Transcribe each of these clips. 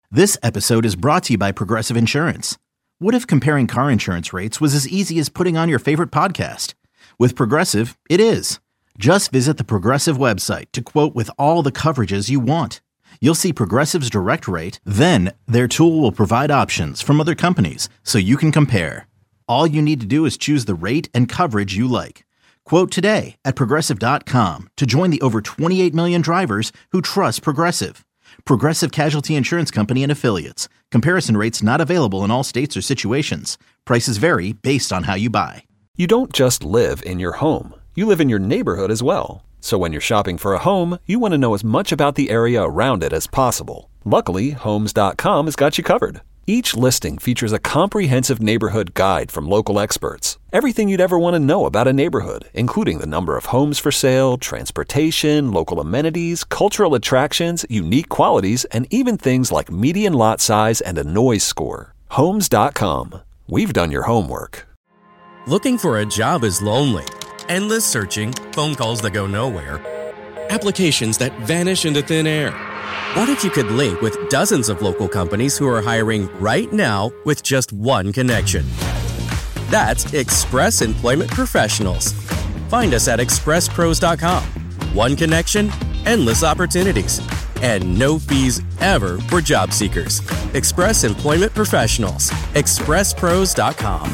This episode is brought to you by Progressive Insurance. What if comparing car insurance rates was as easy as putting on your favorite podcast? With Progressive, it is. Just visit the Progressive website to quote with all the coverages you want. You'll see Progressive's direct rate, then their tool will provide options from other companies so you can compare. All you need to do is choose the rate and coverage you like. Quote today at Progressive.com to join the over 28 million drivers who trust Progressive. Progressive Casualty Insurance Company and Affiliates. Comparison rates not available in all states or situations. Prices vary based on how you buy. You don't just live in your home. You live in your neighborhood as well. So when you're shopping for a home, you want to know as much about the area around it as possible. Luckily, Homes.com has got you covered. Each listing features a comprehensive neighborhood guide from local experts. Everything you'd ever want to know about a neighborhood, including the number of homes for sale, transportation, local amenities, cultural attractions, unique qualities, and even things like median lot size and a noise score. Homes.com. We've done your homework. Looking for a job is lonely. Endless searching, phone calls that go nowhere, applications that vanish into thin air. What if you could link with dozens of local companies who are hiring right now with just one connection? That's Express Employment Professionals. Find us at expresspros.com. One connection, endless opportunities, and no fees ever for job seekers. Express Employment Professionals. expresspros.com.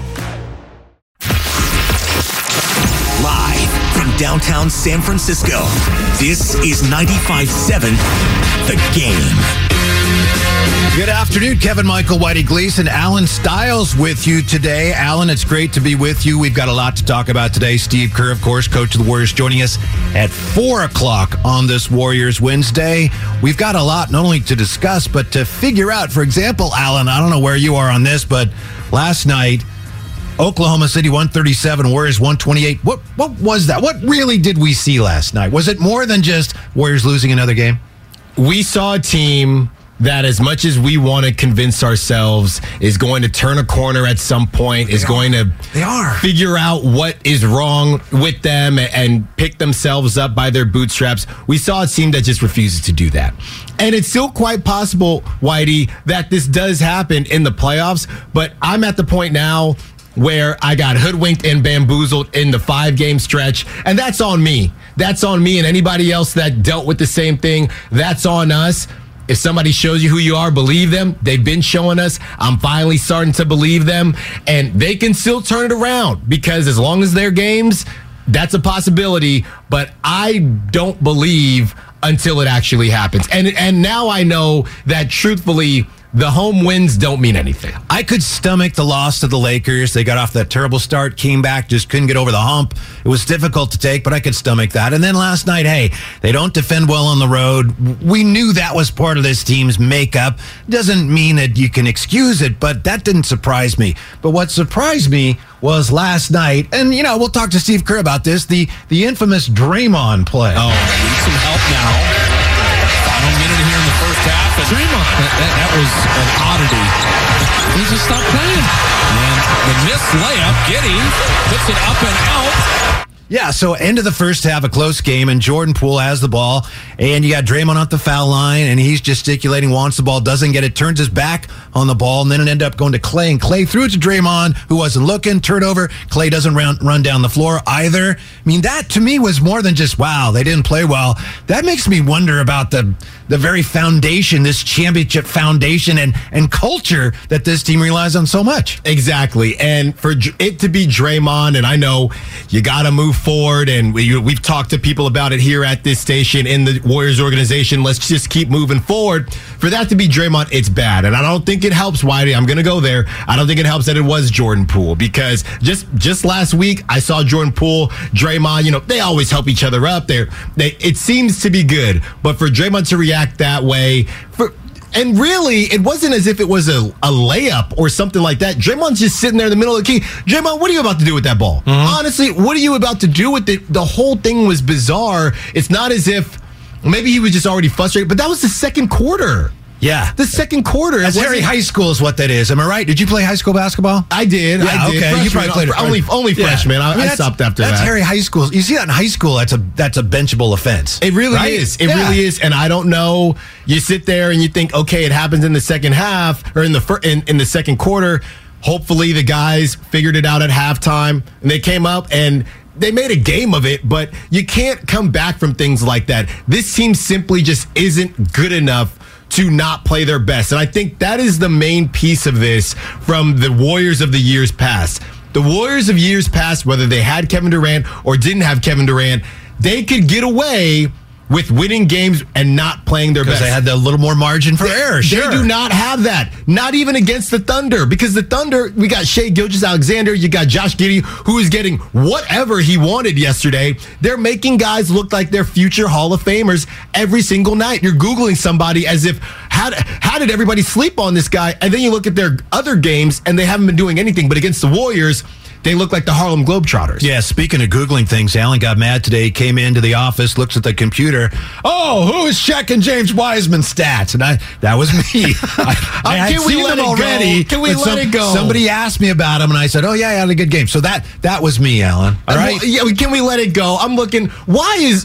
Live from downtown San Francisco, this is 95.7 The Game. Good afternoon, Kevin Michael, Whitey Gleason, Alan Stiles with you today. Alan, it's great to be with you. We've got a lot to talk about today. Steve Kerr, of course, coach of the Warriors, joining us at 4 o'clock on this Warriors Wednesday. We've got a lot not only to discuss, but to figure out. For example, Alan, I don't know where you are on this, but last night, Oklahoma City 137, Warriors 128. What was that? What really did we see last night? Was it more than just Warriors losing another game? We saw a team that, as much as we want to convince ourselves is going to turn a corner at some point, is going to figure out what is wrong with them and pick themselves up by their bootstraps. We saw a team that just refuses to do that. And it's still quite possible, Whitey, that this does happen in the playoffs, but I'm at the point now where I got hoodwinked and bamboozled in the 5-game stretch, and that's on me. That's on me and anybody else that dealt with the same thing. That's on us. If somebody shows you who you are, believe them. They've been showing us. I'm finally starting to believe them, and they can still turn it around because as long as they're games, that's a possibility, but I don't believe until it actually happens. And now I know that, truthfully, the home wins don't mean anything. I could stomach the loss to the Lakers. They got off that terrible start, came back, just couldn't get over the hump. It was difficult to take, but I could stomach that. And then last night, hey, they don't defend well on the road. We knew that was part of this team's makeup. Doesn't mean that you can excuse it, but that didn't surprise me. But what surprised me was last night, and, we'll talk to Steve Kerr about this, the infamous Draymond play. Oh, need some help now. Final minute here in the first half. And Draymond. That was an oddity. He just stopped playing. And the missed layup, Giddey puts it up and out. Yeah, so end of the first half, a close game, and Jordan Poole has the ball, and you got Draymond at the foul line, and he's gesticulating, wants the ball, doesn't get it, turns his back on the ball, and then it ended up going to Clay, and Clay threw it to Draymond, who wasn't looking, turnover. Clay doesn't run down the floor either. I mean, that to me was more than just, wow, they didn't play well. That makes me wonder about the very foundation, this championship foundation and culture that this team relies on so much. Exactly, and for it to be Draymond, and I know you got to move forward, and we've talked to people about it here at this station in the Warriors organization. Let's just keep moving forward. For that to be Draymond, it's bad, and I don't think it helps, Whitey. I'm going to go there. I don't think it helps that it was Jordan Poole, because just last week I saw Jordan Poole, Draymond. They always help each other up. It seems to be good, but for Draymond to react that way, and really, it wasn't as if it was a layup or something like that. Draymond's just sitting there in the middle of the key. Draymond, what are you about to do with that ball? Mm-hmm. Honestly, what are you about to do with it? The whole thing was bizarre. It's not as if maybe he was just already frustrated, but that was the second quarter. Yeah. The second quarter. That's Harry High School is what that is. Am I right? Did you play high school basketball? I did. Yeah, I did. okay. Freshman. You probably played it. Only freshman. I stopped after that. That's Harry High School. You see that in high school, that's a benchable offense. It really is. It really is. And I don't know. You sit there and you think, okay, it happens in the second half or in the second quarter. Hopefully the guys figured it out at halftime and they came up and they made a game of it, but you can't come back from things like that. This team simply just isn't good enough to not play their best. And I think that is the main piece of this from the Warriors of the years past. The Warriors of years past, whether they had Kevin Durant or didn't have Kevin Durant, they could get away with winning games and not playing their best. Because they had a little more margin for error. They do not have that. Not even against the Thunder. Because the Thunder, we got Shai Gilgeous-Alexander, you got Josh Giddey, who is getting whatever he wanted yesterday. They're making guys look like they're future Hall of Famers every single night. You're Googling somebody as if, how did everybody sleep on this guy? And then you look at their other games, and they haven't been doing anything. But against the Warriors, they look like the Harlem Globetrotters. Yeah, speaking of Googling things, Alan got mad today, came into the office, looks at the computer. Oh, who is checking James Wiseman's stats? And that was me. I had seen them already. Can we let it go? Somebody asked me about him, and I said, oh, yeah, I had a good game. So that was me, Alan. All right? Yeah, can we let it go? I'm looking, why is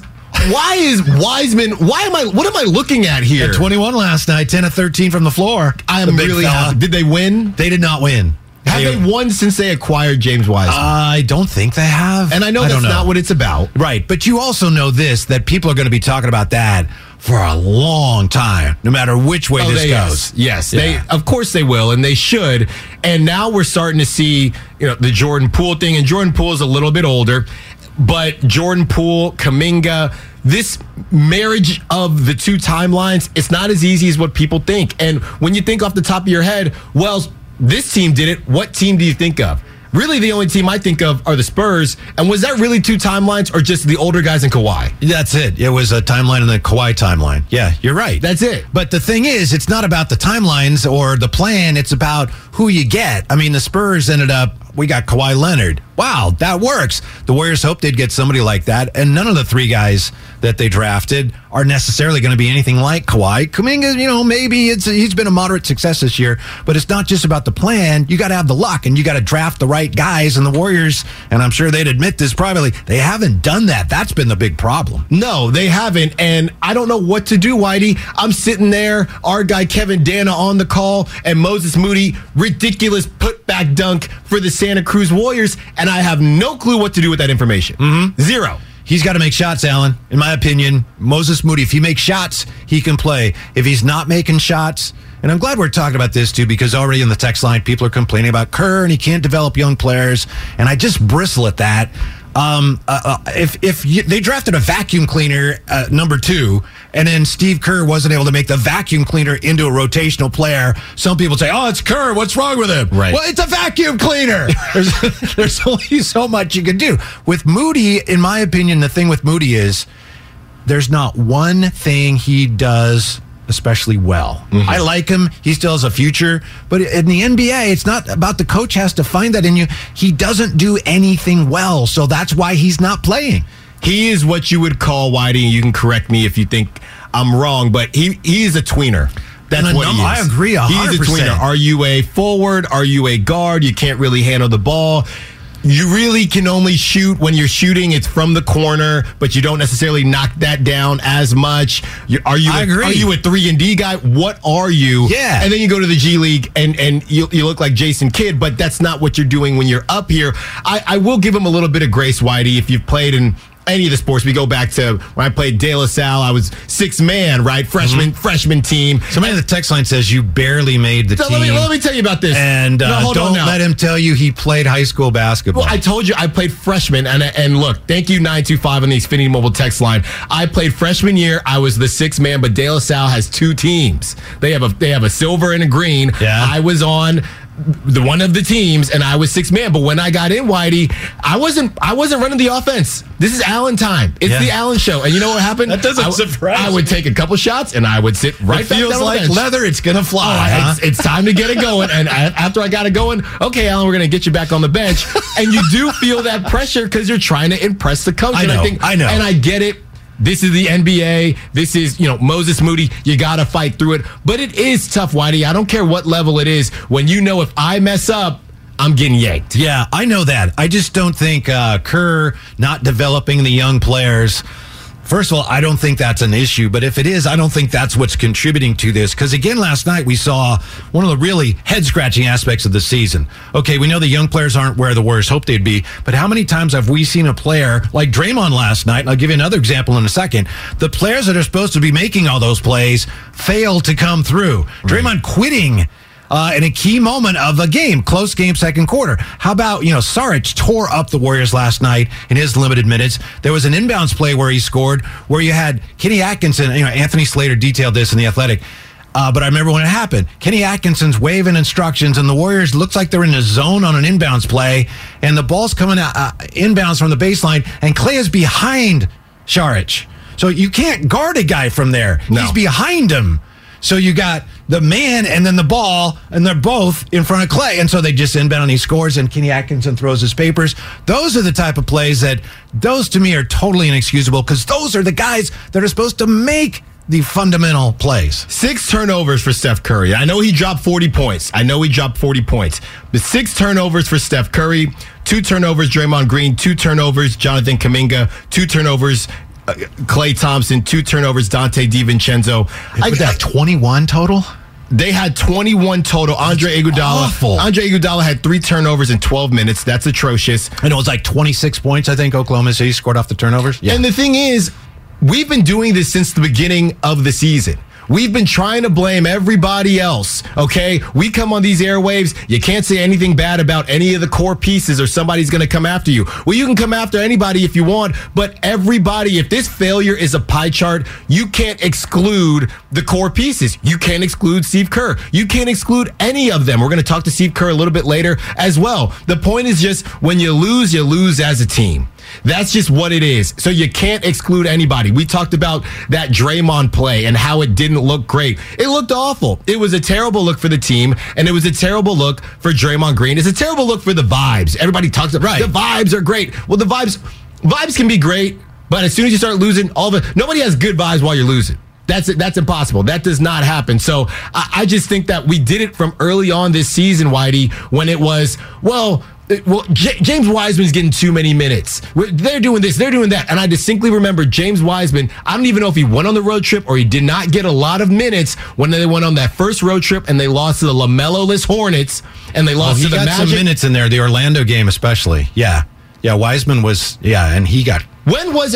Wiseman, what am I looking at here? At 21 last night, 10 of 13 from the floor. I am really happy. Did they win? They did not win. Have they won since they acquired James Wiseman? I don't think they have. And I know that's not what it's about. Right. But you also know this, that people are going to be talking about that for a long time, no matter which way this goes. Yes. Yeah. Of course they will, and they should. And now we're starting to see, the Jordan Poole thing, and Jordan Poole is a little bit older, but Jordan Poole, Kuminga, this marriage of the two timelines, it's not as easy as what people think. And when you think off the top of your head, well, this team did it. What team do you think of? Really, the only team I think of are the Spurs. And was that really two timelines or just the older guys and Kawhi? That's it. It was a timeline and the Kawhi timeline. Yeah, you're right. That's it. But the thing is, it's not about the timelines or the plan. It's about who you get. I mean, the Spurs ended up, we got Kawhi Leonard. Wow, that works. The Warriors hoped they'd get somebody like that. And none of the three guys that they drafted are necessarily going to be anything like Kawhi. Kuminga, maybe he's been a moderate success this year, but it's not just about the plan. You got to have the luck and you got to draft the right guys. And the Warriors, and I'm sure they'd admit this privately, they haven't done that. That's been the big problem. No, they haven't. And I don't know what to do, Whitey. I'm sitting there, our guy Kevin Dana on the call, and Moses Moody, ridiculous putback dunk for the Santa Cruz Warriors, and I have no clue what to do with that information. Mm-hmm. Zero. He's got to make shots, Alan. In my opinion, Moses Moody, if he makes shots, he can play. If he's not making shots, and I'm glad we're talking about this too, because already in the text line, people are complaining about Kerr and he can't develop young players, and I just bristle at that. If they drafted a vacuum cleaner number 2, and then Steve Kerr wasn't able to make the vacuum cleaner into a rotational player, some people say, "Oh, it's Kerr. What's wrong with him?" Right. Well, it's a vacuum cleaner. There's only so much you can do with Moody. In my opinion, the thing with Moody is there's not one thing he does especially well. Mm-hmm. I like him. He still has a future. But in the NBA, it's not about the coach has to find that in you. He doesn't do anything well. So that's why he's not playing. He is what you would call, Whitey, you can correct me if you think I'm wrong, but he is a tweener. That's what he is. I agree 100%. He's a tweener. Are you a forward? Are you a guard? You can't really handle the ball. You really can only shoot when you're shooting. It's from the corner, but you don't necessarily knock that down as much. Are you a 3-and-D guy? What are you? Yeah. And then you go to the G League and you look like Jason Kidd, but that's not what you're doing when you're up here. I will give him a little bit of grace, Whitey, if you've played in any of the sports. We go back to when I played De La Salle. I was 6th man, right? Freshman team. Somebody in the text line says you barely made the team. Let me tell you about this. And don't let him tell you he played high school basketball. Well, I told you I played freshman. And look, thank you, 925 on the Xfinity Mobile text line. I played freshman year. I was the 6th man, but De La Salle has 2 teams. They have a silver and a green. Yeah. I was on the one of the teams, and I was 6th man. But when I got in, Whitey, I wasn't running the offense. This is Allen time. It's the Allen show. And you know what happened? That doesn't surprise me. I would take a couple shots, and I would sit right back down on the bench. Feels like leather. It's going to fly. It's time to get it going. And after I got it going, okay, Allen, we're going to get you back on the bench. And you do feel that pressure because you're trying to impress the coach. I know. And I get it. this is the NBA. This is, Moses Moody. You got to fight through it. But it is tough, Whitey. I don't care what level it is. When if I mess up, I'm getting yanked. Yeah, I know that. I just don't think Kerr not developing the young players. First of all, I don't think that's an issue, but if it is, I don't think that's what's contributing to this. Because again, last night we saw one of the really head-scratching aspects of the season. Okay, we know the young players aren't where the Warriors hoped they'd be, but how many times have we seen a player like Draymond last night, and I'll give you another example in a second, the players that are supposed to be making all those plays fail to come through. Right. Draymond quitting in a key moment of a game, close game, second quarter. How about, Saric tore up the Warriors last night in his limited minutes. There was an inbounds play where he scored, where you had Kenny Atkinson, Anthony Slater detailed this in The Athletic, but I remember when it happened. Kenny Atkinson's waving instructions, and the Warriors looks like they're in a zone on an inbounds play, and the ball's coming out inbounds from the baseline, and Klay is behind Saric. So you can't guard a guy from there. No. He's behind him. So you got the man and then the ball, and they're both in front of Klay. And so they just inbound and he scores, and Kenny Atkinson throws his papers. Those are the type of plays those to me are totally inexcusable, because those are the guys that are supposed to make the fundamental plays. 6 turnovers for Steph Curry. I know he dropped 40 points. The 6 turnovers for Steph Curry, 2 turnovers Draymond Green, 2 turnovers Jonathan Kuminga, 2 turnovers Klay Thompson, 2 turnovers Dante DiVincenzo. I got 21 total. They had 21 total. Andre Iguodala had 3 turnovers in 12 minutes. That's atrocious. And it was like 26 points, I think, Oklahoma City scored off the turnovers. Yeah. And the thing is, we've been doing this since the beginning of the season. We've been trying to blame everybody else, okay? We come on these airwaves. You can't say anything bad about any of the core pieces or somebody's going to come after you. Well, you can come after anybody if you want, but everybody, if this failure is a pie chart, you can't exclude the core pieces. You can't exclude Steve Kerr. You can't exclude any of them. We're going to talk to Steve Kerr a little bit later as well. The point is just when you lose as a team. That's just what it is. So you can't exclude anybody. We talked about that Draymond play and how it didn't look great. It looked awful. It was a terrible look for the team, and it was a terrible look for Draymond Green. It's a terrible look for the vibes. Everybody talks about the vibes are great. Well, the vibes can be great, but as soon as you start losing, nobody has good vibes while you're losing. That's impossible. That does not happen. So I just think that we did it from early on this season, Whitey, when it was, James Wiseman's getting too many minutes. They're doing this, they're doing that. And I distinctly remember James Wiseman, I don't even know if he went on the road trip or he did not get a lot of minutes when they went on that first road trip and they lost to the LaMelo-less Hornets and they lost to the Magic. He got some minutes in there, the Orlando game especially. Yeah, Wiseman was, and he got... When was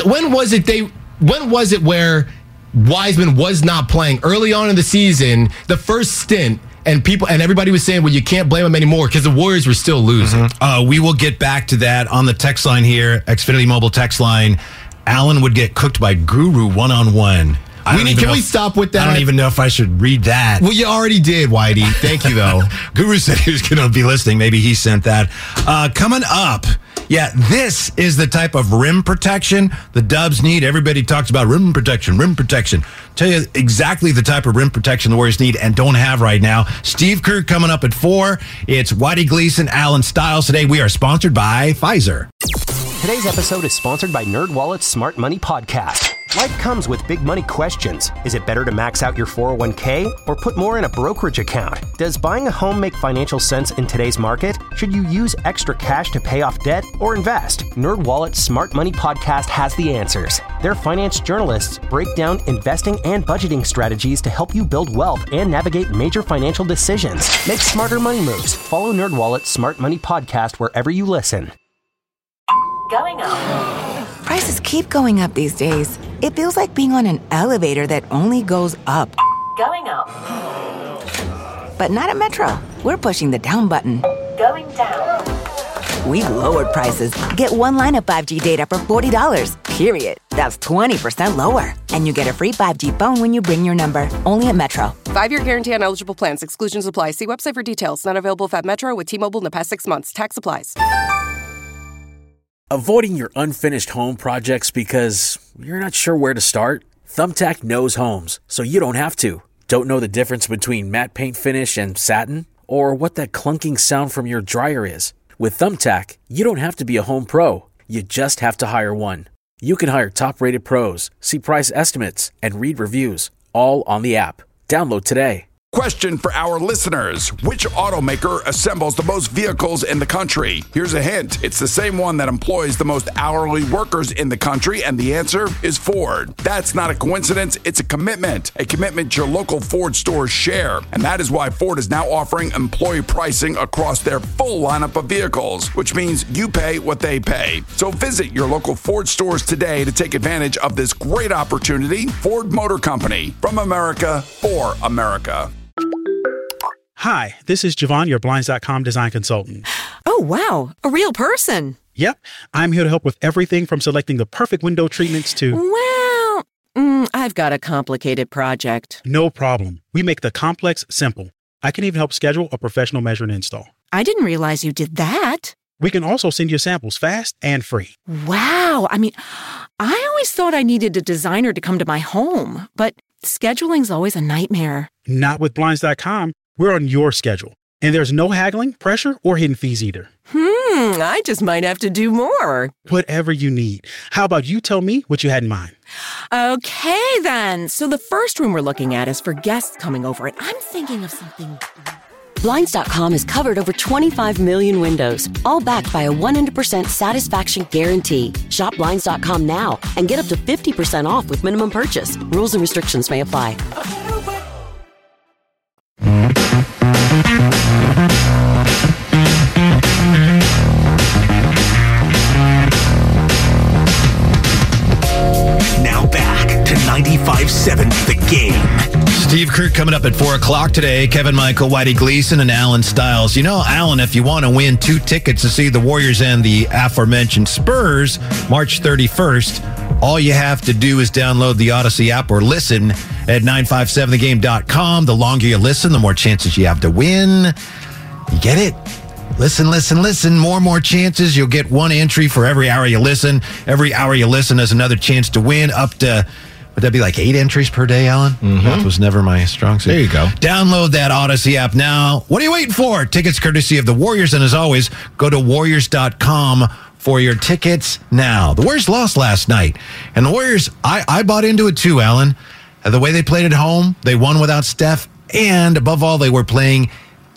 it where Wiseman was not playing early on in the season, the first stint, and everybody was saying, well, you can't blame him anymore because the Warriors were still losing. Mm-hmm. We will get back to that on the text line here, Xfinity Mobile text line. Allen would get cooked by Guru one-on-one. Can we stop with that? I don't even know if I should read that. Well, you already did, Whitey. Thank you, though. Guru said he was going to be listening. Maybe he sent that. Coming up, this is the type of rim protection the Dubs need. Everybody talks about rim protection. Tell you exactly the type of rim protection the Warriors need and don't have right now. Steve Kerr coming up at 4. It's Whitey Gleason, Alan Stiles. Today we are sponsored by Pfizer. Today's episode is sponsored by NerdWallet's Smart Money Podcast. Life comes with big money questions. Is it better to max out your 401k or put more in a brokerage account? Does buying a home make financial sense in today's market? Should you use extra cash to pay off debt or invest? NerdWallet's Smart Money Podcast has the answers. Their finance journalists break down investing and budgeting strategies to help you build wealth and navigate major financial decisions. Make smarter money moves. Follow NerdWallet's Smart Money Podcast wherever you listen. Going up. Prices keep going up these days. It feels like being on an elevator that only goes up. Going up. But not at Metro. We're pushing the down button. Going down. We've lowered prices. Get one line of 5G data for $40, period. That's 20% lower. And you get a free 5G phone when you bring your number. Only at Metro. 5-year guarantee on eligible plans. Exclusions apply. See website for details. Not available if at Metro with T-Mobile in the past 6 months. Tax applies. Avoiding your unfinished home projects because you're not sure where to start? Thumbtack knows homes, so you don't have to. Don't know the difference between matte paint finish and satin? Or what that clunking sound from your dryer is? With Thumbtack, you don't have to be a home pro. You just have to hire one. You can hire top-rated pros, see price estimates, and read reviews, all on the app. Download today. Question for our listeners. Which automaker assembles the most vehicles in the country? Here's a hint. It's the same one that employs the most hourly workers in the country, and the answer is Ford. That's not a coincidence. It's a commitment your local Ford stores share. And that is why Ford is now offering employee pricing across their full lineup of vehicles, which means you pay what they pay. So visit your local Ford stores today to take advantage of this great opportunity. Ford Motor Company, from America for America. Hi, this is Javon, your Blinds.com design consultant. Oh, wow. A real person. Yep. I'm here to help with everything from selecting the perfect window treatments to... Well, I've got a complicated project. No problem. We make the complex simple. I can even help schedule a professional measure and install. I didn't realize you did that. We can also send you samples fast and free. Wow. I always thought I needed a designer to come to my home, but scheduling's always a nightmare. Not with Blinds.com. We're on your schedule. And there's no haggling, pressure, or hidden fees either. I just might have to do more. Whatever you need. How about you tell me what you had in mind? Okay, then. So the first room we're looking at is for guests coming over, and I'm thinking of something... Blinds.com has covered over 25 million windows, all backed by a 100% satisfaction guarantee. Shop Blinds.com now and get up to 50% off with minimum purchase. Rules and restrictions may apply. Now back to 95.7 The Game. Steve Kerr coming up at 4 o'clock today. Kevin Michael, Whitey Gleason, and Alan Stiles. You know, Alan, if you want to win 2 tickets to see the Warriors and the aforementioned Spurs March 31st, all you have to do is download the Odyssey app or listen at 957thegame.com. The longer you listen, the more chances you have to win. You get it? Listen. More chances. You'll get 1 entry for every hour you listen. Every hour you listen is another chance to win, up to, would that be like 8 entries per day, Alan? Mm-hmm. That was never my strong suit. There you go. Download that Odyssey app now. What are you waiting for? Tickets courtesy of the Warriors. And as always, go to Warriors.com for your tickets now. The Warriors lost last night. And the Warriors, I bought into it too, Alan. The way they played at home, they won without Steph. And above all, they were playing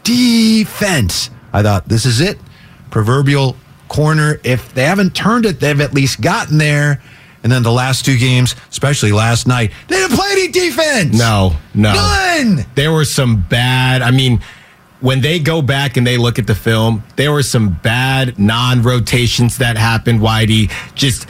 defense. I thought, this is it. Proverbial corner. If they haven't turned it, they've at least gotten there. And then the last 2 games, especially last night, they didn't play any defense. No. None. There were some bad, when they go back and they look at the film, there were some bad non-rotations that happened, Whitey. Just...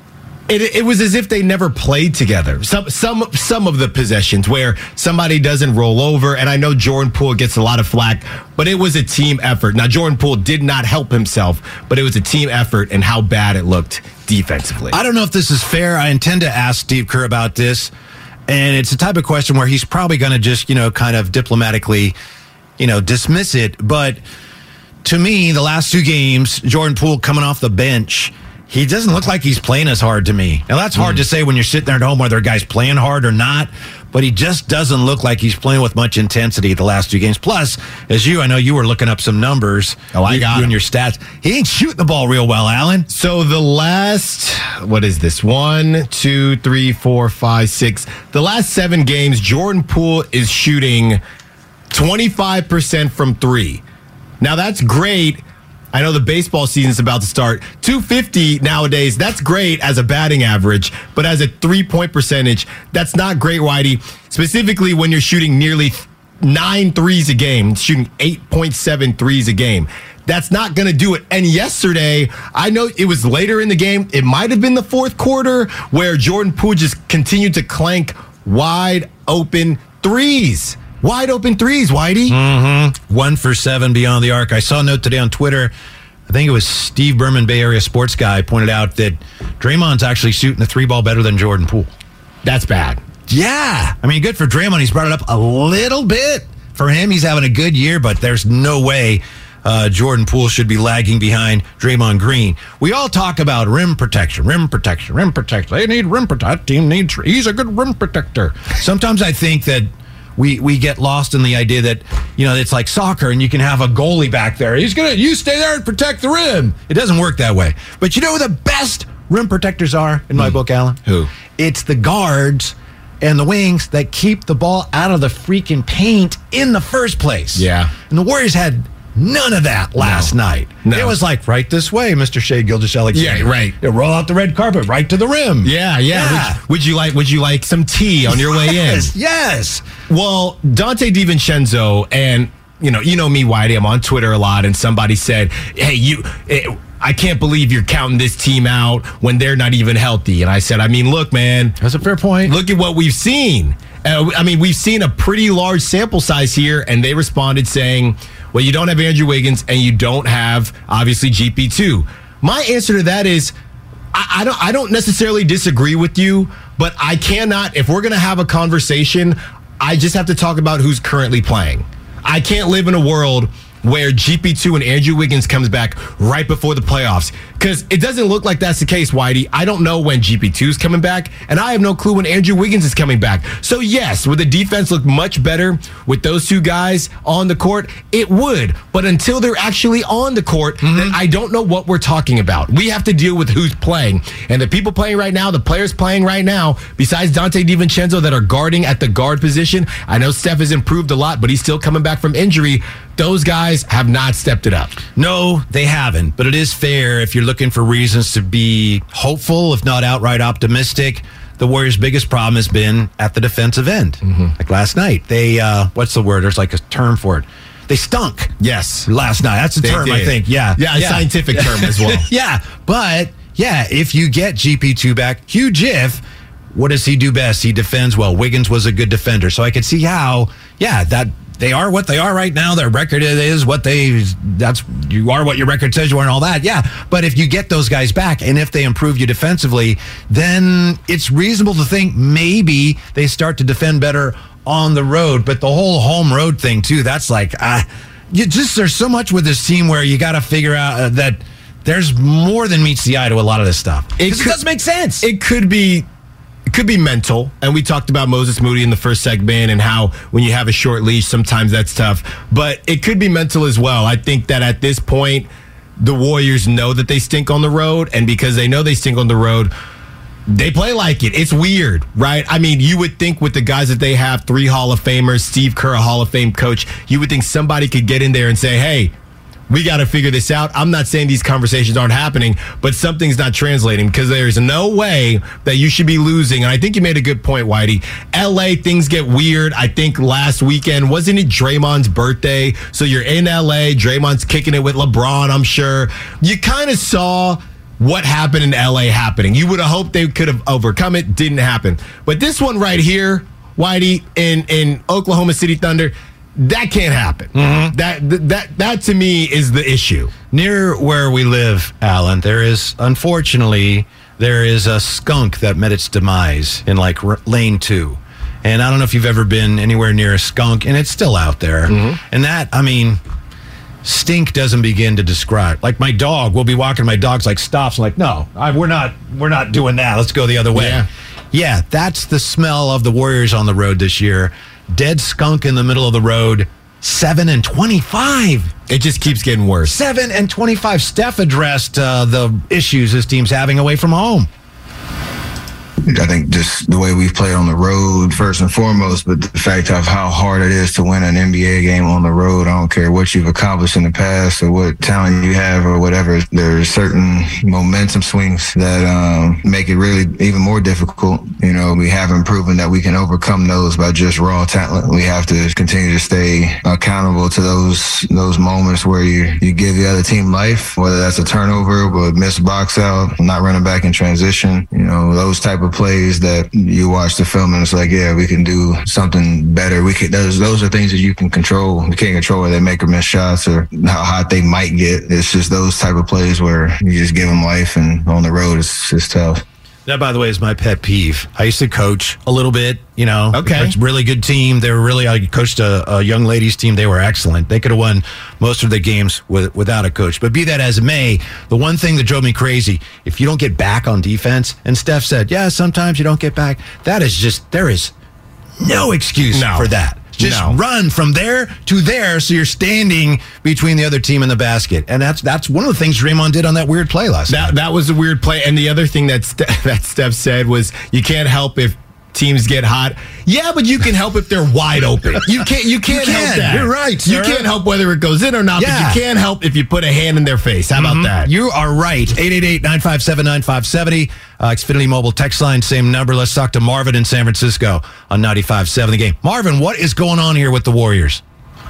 It was as if they never played together. Some of the possessions where somebody doesn't roll over, and I know Jordan Poole gets a lot of flack, but it was a team effort. Now, Jordan Poole did not help himself, but it was a team effort and how bad it looked defensively. I don't know if this is fair. I intend to ask Steve Kerr about this, and it's the type of question where he's probably going to just, kind of diplomatically, dismiss it. But to me, the last 2 games, Jordan Poole coming off the bench, he doesn't look like he's playing as hard to me. Now, that's hard to say when you're sitting there at home whether a guy's playing hard or not, but he just doesn't look like he's playing with much intensity the last 2 games. Plus, I know you were looking up some numbers. Oh, I got you and your stats. He ain't shooting the ball real well, Alan. So the last, 1, 2, 3, 4, 5, 6. The last 7 games, Jordan Poole is shooting 25% from 3. Now, that's great. I know the baseball season's about to start. 250 nowadays, that's great as a batting average, but as a 3-point percentage, that's not great, Whitey. Specifically when you're shooting nearly 9 threes a game, shooting 8.7 threes a game. That's not going to do it. And yesterday, I know it was later in the game. It might have been the 4th quarter where Jordan Poole just continued to clank wide open threes. Wide open threes, Whitey. Mm-hmm. 1 for 7 beyond the arc. I saw a note today on Twitter. I think it was Steve Berman, Bay Area sports guy, pointed out that Draymond's actually shooting the 3-ball better than Jordan Poole. That's bad. Yeah. Good for Draymond. He's brought it up a little bit. For him, he's having a good year, but there's no way Jordan Poole should be lagging behind Draymond Green. We all talk about rim protection. They need rim protection. Team needs. He's a good rim protector. Sometimes I think that we get lost in the idea that, it's like soccer and you can have a goalie back there. You stay there and protect the rim. It doesn't work that way. But the best rim protectors are in my book, Alan? Who? It's the guards and the wings that keep the ball out of the freaking paint in the first place. Yeah. And the Warriors had none of that last night. No. It was like, right this way, Mr. Shea Gilgeous-Alexander. Yeah, right. Roll out the red carpet, right to the rim. Yeah. Would you like some tea on your way in? Yes. Well, Dante DiVincenzo, and you know me, Whitey. I'm on Twitter a lot, and somebody said, "Hey, I can't believe you're counting this team out when they're not even healthy." And I said, look, man, that's a fair point. Look at what we've seen. We've seen a pretty large sample size here, and they responded saying, well, you don't have Andrew Wiggins, and you don't have, obviously, GP2. My answer to that is, I don't necessarily disagree with you, but I cannot, if we're going to have a conversation, I just have to talk about who's currently playing. I can't live in a world where GP2 and Andrew Wiggins comes back right before the playoffs. Because it doesn't look like that's the case, Whitey. I don't know when GP2 is coming back, and I have no clue when Andrew Wiggins is coming back. So, yes, would the defense look much better with those two guys on the court? It would. But until they're actually on the court, then I don't know what we're talking about. We have to deal with who's playing. And the people playing right now, the players playing right now, besides Dante DiVincenzo that are guarding at the guard position, I know Steph has improved a lot, but he's still coming back from injury. Those guys have not stepped it up. No, they haven't. But it is fair if you're looking for reasons to be hopeful, if not outright optimistic. The Warriors' biggest problem has been at the defensive end. Like last night, they, what's the word? There's like a term for it. They stunk. Yes. Last night. That's a term, I think. Yeah. Yeah, a scientific term as well. Yeah. But, if you get GP2 back, huge if, what does he do best? He defends well. Wiggins was a good defender. So I could see how, that they are what they are right now. Their record is what you are what your record says you are and all that. Yeah. But if you get those guys back and if they improve you defensively, then it's reasonable to think maybe they start to defend better on the road. But the whole home road thing too, that's like, there's so much with this team where you got to figure out that there's more than meets the eye to a lot of this stuff. It doesn't make sense. It could be mental, and we talked about Moses Moody in the first segment and how when you have a short leash, sometimes that's tough. But it could be mental as well. I think that at this point, the Warriors know that they stink on the road, and because they know they stink on the road, they play like it. It's weird, right? I mean, you would think with the guys that they have, 3 Hall of Famers, Steve Kerr, a Hall of Fame coach, you would think somebody could get in there and say, hey, we got to figure this out. I'm not saying these conversations aren't happening, but something's not translating because there's no way that you should be losing. And I think you made a good point, Whitey. LA, things get weird. I think last weekend, wasn't it Draymond's birthday? So you're in LA, Draymond's kicking it with LeBron, I'm sure. You kind of saw what happened in LA happening. You would have hoped they could have overcome it. Didn't happen. But this one right here, Whitey, in Oklahoma City Thunder, that can't happen. That to me is the issue. Near where we live, Alan, there is a skunk that met its demise in like lane 2. And I don't know if you've ever been anywhere near a skunk, and it's still out there. And that, stink doesn't begin to describe. Like my dog, we'll be walking, my dog's like stops, I'm like, no, we're not doing that. Let's go the other way. Yeah, that's the smell of the Warriors on the road this year. Dead skunk in the middle of the road, 7-25. It just keeps getting worse. 7-25. Steph addressed the issues his team's having away from home. I think just the way we've played on the road, first and foremost, but the fact of how hard it is to win an NBA game on the road. I don't care what you've accomplished in the past or what talent you have or whatever. There's certain momentum swings that make it really even more difficult. We haven't proven that we can overcome those by just raw talent. We have to continue to stay accountable to those moments where you give the other team life, whether that's a turnover or missed box out, not running back in transition, those type of plays that you watch the film and it's like, yeah, we can do something better. Those are things that you can control. You can't control whether they make or miss shots or how hot they might get. It's just those type of plays where you just give them life, and on the road it's tough. That, by the way, is my pet peeve. I used to coach a little bit, Okay. It's a really good team. I coached a young ladies team. They were excellent. They could have won most of the games without a coach. But be that as it may, the one thing that drove me crazy, if you don't get back on defense, and Steph said, yeah, sometimes you don't get back. That is just, there is no excuse for that. Just run from there to there so you're standing between the other team and the basket. And that's one of the things Draymond did on that weird play last night. That was a weird play. And the other thing that Steph said was, you can't help if teams get hot. Yeah, but you can help if they're wide open. You can't help that. You're right, sir. You can't help whether it goes in or not, but you can help if you put a hand in their face. How about that? You are right. 888-957-9570. Xfinity Mobile text line, same number. Let's talk to Marvin in San Francisco on 95.7 The Game. Marvin, what is going on here with the Warriors?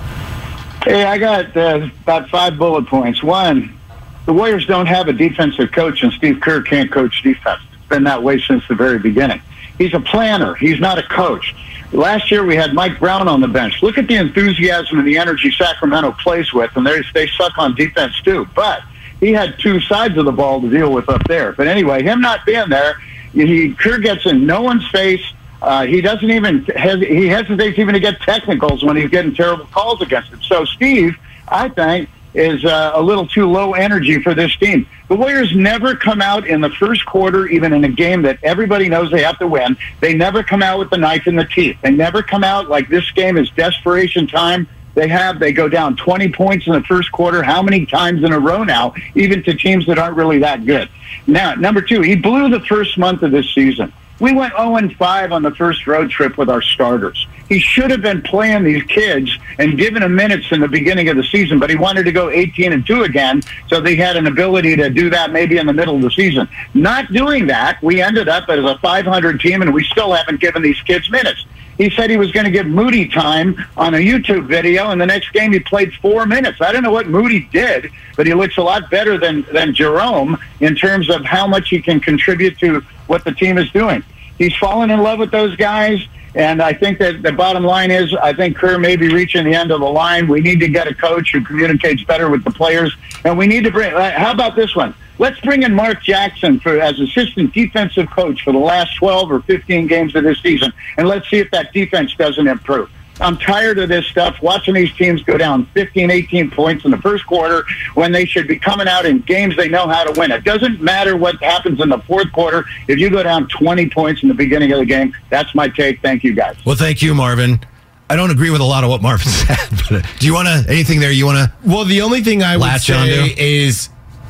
Hey, I got about 5 bullet points. One, the Warriors don't have a defensive coach, and Steve Kerr can't coach defense. It's been that way since the very beginning. He's a planner. He's not a coach. Last year, we had Mike Brown on the bench. Look at the enthusiasm and the energy Sacramento plays with, and they suck on defense too. But he had 2 sides of the ball to deal with up there. But anyway, him not being there, Kerr gets in no one's face. He doesn't even he hesitates even to get technicals when he's getting terrible calls against him. So Steve, I think, is a little too low energy for this team. The Warriors never come out in the first quarter, even in a game that everybody knows they have to win. They never come out with the knife in the teeth. They never come out like this game is desperation time. They go down 20 points in the first quarter. How many times in a row now, even to teams that aren't really that good? Now, number 2, he blew the first month of this season. We went 0-5 on the first road trip with our starters. He should have been playing these kids and giving them minutes in the beginning of the season, but he wanted to go 18-2 again, so they had an ability to do that maybe in the middle of the season. Not doing that, we ended up as a 500 team, and we still haven't given these kids minutes. He said he was going to give Moody time on a YouTube video, and the next game he played 4 minutes. I don't know what Moody did, but he looks a lot better than Jerome in terms of how much he can contribute to what the team is doing. He's fallen in love with those guys, and I think that the bottom line is I think Kerr may be reaching the end of the line. We need to get a coach who communicates better with the players, and we need to bring – how about this one? Let's bring in Mark Jackson as assistant defensive coach for the last 12 or 15 games of this season, and let's see if that defense doesn't improve. I'm tired of this stuff, watching these teams go down 15, 18 points in the first quarter when they should be coming out in games they know how to win. It doesn't matter what happens in the fourth quarter. If you go down 20 points in the beginning of the game, that's my take. Thank you, guys. Well, thank you, Marvin. I don't agree with a lot of what Marvin said, but do you want to, anything there you want to? Well, the only thing I would say is,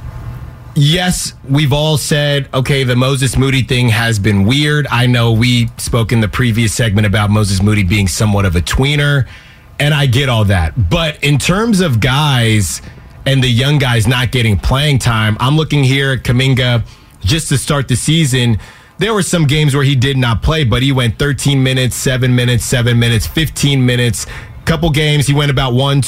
yes, we've all said, okay, the Moses Moody thing has been weird. I know we spoke in the previous segment about Moses Moody being somewhat of a tweener, and I get all that. But in terms of guys and the young guys not getting playing time, I'm looking here at Kuminga just to start the season. There were some games where he did not play, but he went 13 minutes, 7 minutes, 7 minutes, 15 minutes. Couple games, he went about 4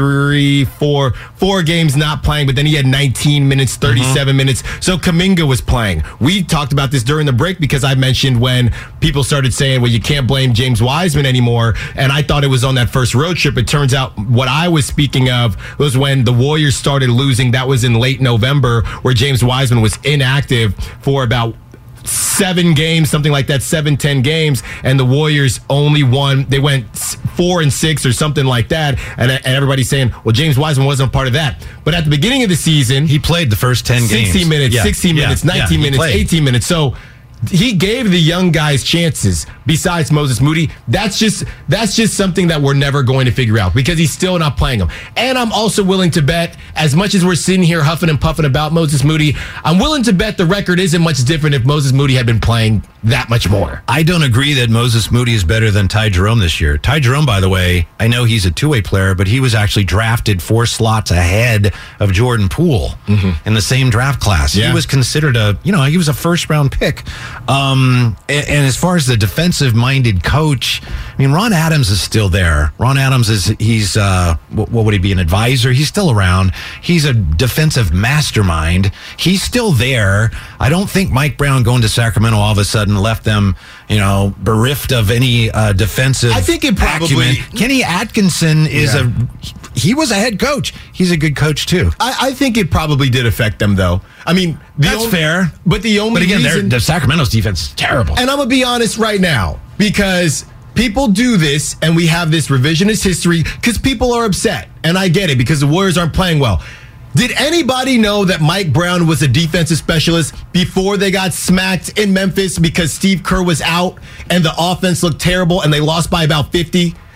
games not playing, but then he had 19 minutes, 37 minutes. So Kuminga was playing. We talked about this during the break because I mentioned when people started saying, well, you can't blame James Wiseman anymore. And I thought it was on that first road trip. It turns out what I was speaking of was when the Warriors started losing. That was in late November, where James Wiseman was inactive for about 7 games, something like that, 7-10 games, and the Warriors only won. They went 4-6 or something like that, and everybody's saying, well, James Wiseman wasn't a part of that. But at the beginning of the season, he played the first 10 games. 60 minutes, 16 minutes, 19 minutes, 18 minutes. So he gave the young guys chances besides Moses Moody. That's just something that we're never going to figure out because he's still not playing them. And I'm also willing to bet, as much as we're sitting here huffing and puffing about Moses Moody, I'm willing to bet the record isn't much different if Moses Moody had been playing that much more. I don't agree that Moses Moody is better than Ty Jerome this year. Ty Jerome, by the way, I know he's a two-way player, but he was actually drafted 4 slots ahead of Jordan Poole in the same draft class. Yeah. He was considered he was a first-round pick. And as far as the defensive-minded coach, I mean, Ron Adams is still there. Ron Adams he's what would he be, an advisor? He's still around. He's a defensive mastermind. He's still there. I don't think Mike Brown going to Sacramento all of a sudden left them, bereft of any defensive I think it probably acumen. Kenny Atkinson he was a head coach. He's a good coach too. I think it probably did affect them though. I mean, that's fair. But again, the Sacramento's defense is terrible. And I'm going to be honest right now, because people do this and we have this revisionist history because people are upset. And I get it because the Warriors aren't playing well. Did anybody know that Mike Brown was a defensive specialist before they got smacked in Memphis because Steve Kerr was out and the offense looked terrible and they lost by about 50?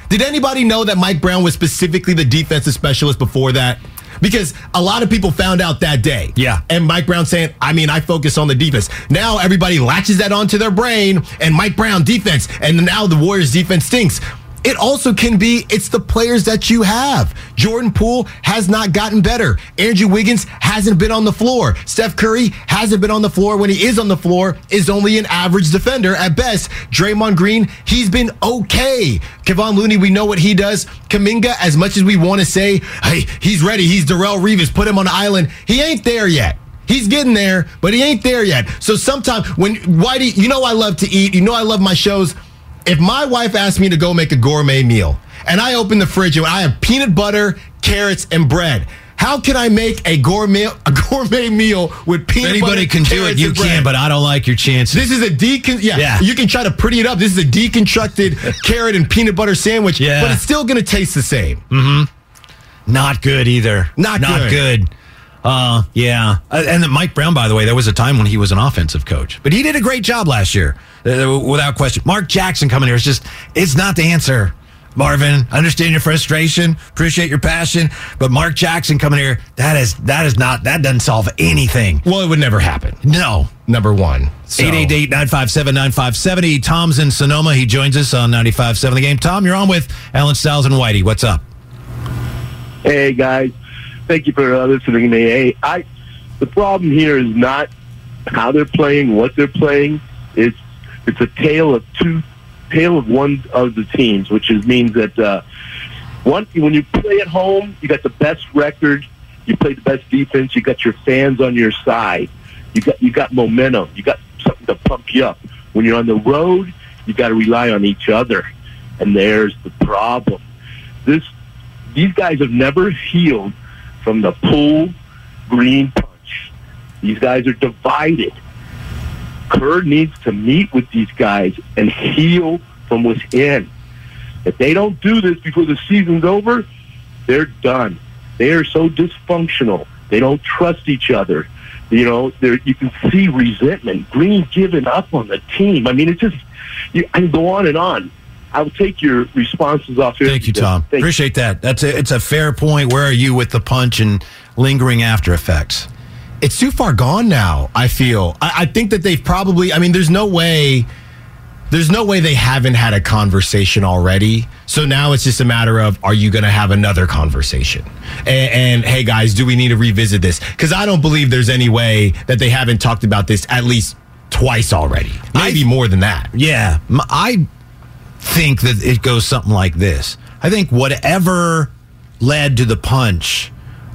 Did anybody know that Mike Brown was specifically the defensive specialist before that? Because a lot of people found out that day. Yeah. And Mike Brown saying, I focus on the defense. Now everybody latches that onto their brain, and Mike Brown defense, and now the Warriors defense stinks. It also can be, it's the players that you have. Jordan Poole has not gotten better. Andrew Wiggins hasn't been on the floor. Steph Curry hasn't been on the floor. When he is on the floor, is only an average defender at best. Draymond Green, he's been okay. Kevon Looney, we know what he does. Kuminga, as much as we want to say, hey, he's ready. He's Darrelle Revis. Put him on the island. He ain't there yet. He's getting there, but he ain't there yet. So sometimes when Whitey, you know I love to eat. You know I love my shows. If my wife asked me to go make a gourmet meal and I open the fridge and I have peanut butter, carrots, and bread, how can I make a gourmet meal with peanut butter? Anybody can do it. You can, but I don't like your chances. This is a You can try to pretty it up. This is a deconstructed carrot and peanut butter sandwich, but it's still going to taste the same. Mm-hmm. Not good either. Not good. Yeah. And then Mike Brown, by the way, there was a time when he was an offensive coach, but he did a great job last year, without question. Mark Jackson coming here, it's not the answer. Marvin, understand your frustration, appreciate your passion, but Mark Jackson coming here, that doesn't solve anything. Well, it would never happen. No. Number one. 888-957-9570. Tom's in Sonoma. He joins us on 95.7 The Game. Tom, you're on with Alan Stiles and Whitey. What's up? Hey, guys. Thank you for listening to me. Hey, the problem here is not how they're playing, what they're playing. It's a tale of one of the teams, which means that when you play at home, you got the best record, you play the best defense, you got your fans on your side, you got momentum, you got something to pump you up. When you're on the road, you got to rely on each other, and there's the problem. These guys have never healed from the Poole Green punch. These guys are divided. Kerr needs to meet with these guys and heal from within. If they don't do this before the season's over, they're done. They are so dysfunctional. They don't trust each other. You know, you can see resentment. Green giving up on the team. I mean, it's just, I can go on and on. I'll take your responses off here. Thank you, Tom. Appreciate that. It's a fair point. Where are you with the punch and lingering after effects? It's too far gone now, I feel. I think that they've probably, there's no way they haven't had a conversation already. So now it's just a matter of, are you going to have another conversation? And hey, guys, do we need to revisit this? Because I don't believe there's any way that they haven't talked about this at least twice already. Maybe more than that. Yeah. I think that it goes something like this. I think whatever led to the punch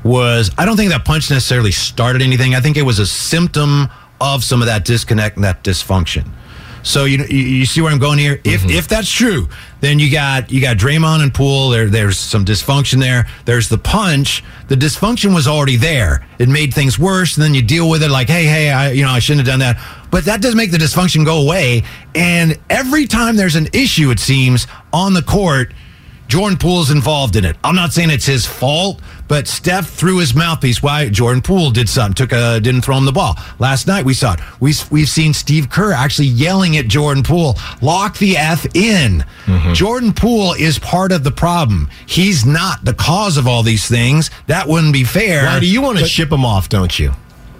I don't think that punch necessarily started anything. I think it was a symptom of some of that disconnect and that dysfunction. So you see where I'm going here? If that's true, then you got Draymond and Poole. There's some dysfunction there. There's the punch. The dysfunction was already there. It made things worse, and then you deal with it like, hey, I shouldn't have done that. But that doesn't make the dysfunction go away. And every time there's an issue, it seems, on the court, Jordan Poole's involved in it. I'm not saying it's his fault, but Steph threw his mouthpiece. Why? Jordan Poole did something. Didn't throw him the ball. Last night we saw it. We've seen Steve Kerr actually yelling at Jordan Poole, lock the F in. Mm-hmm. Jordan Poole is part of the problem. He's not the cause of all these things. That wouldn't be fair. Why do you want to ship him off, don't you?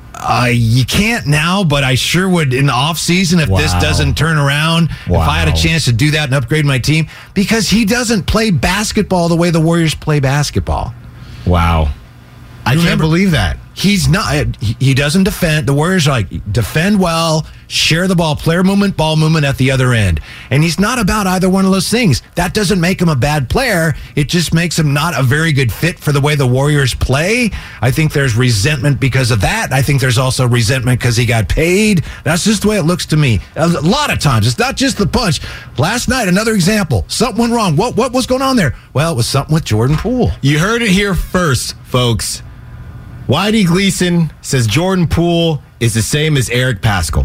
You can't now, but I sure would in the offseason if this doesn't turn around. If I had a chance to do that and upgrade my team, because he doesn't play basketball the way the Warriors play basketball. Wow. I can't believe that. He's not. He doesn't defend. The Warriors are like, defend well, share the ball, player movement, ball movement at the other end. And he's not about either one of those things. That doesn't make him a bad player. It just makes him not a very good fit for the way the Warriors play. I think there's resentment because of that. I think there's also resentment because he got paid. That's just the way it looks to me. A lot of times, it's not just the punch. Last night, another example. Something went wrong. What was going on there? Well, it was something with Jordan Poole. You heard it here first, folks. Whitey Gleason says Jordan Poole is the same as Eric Paschall.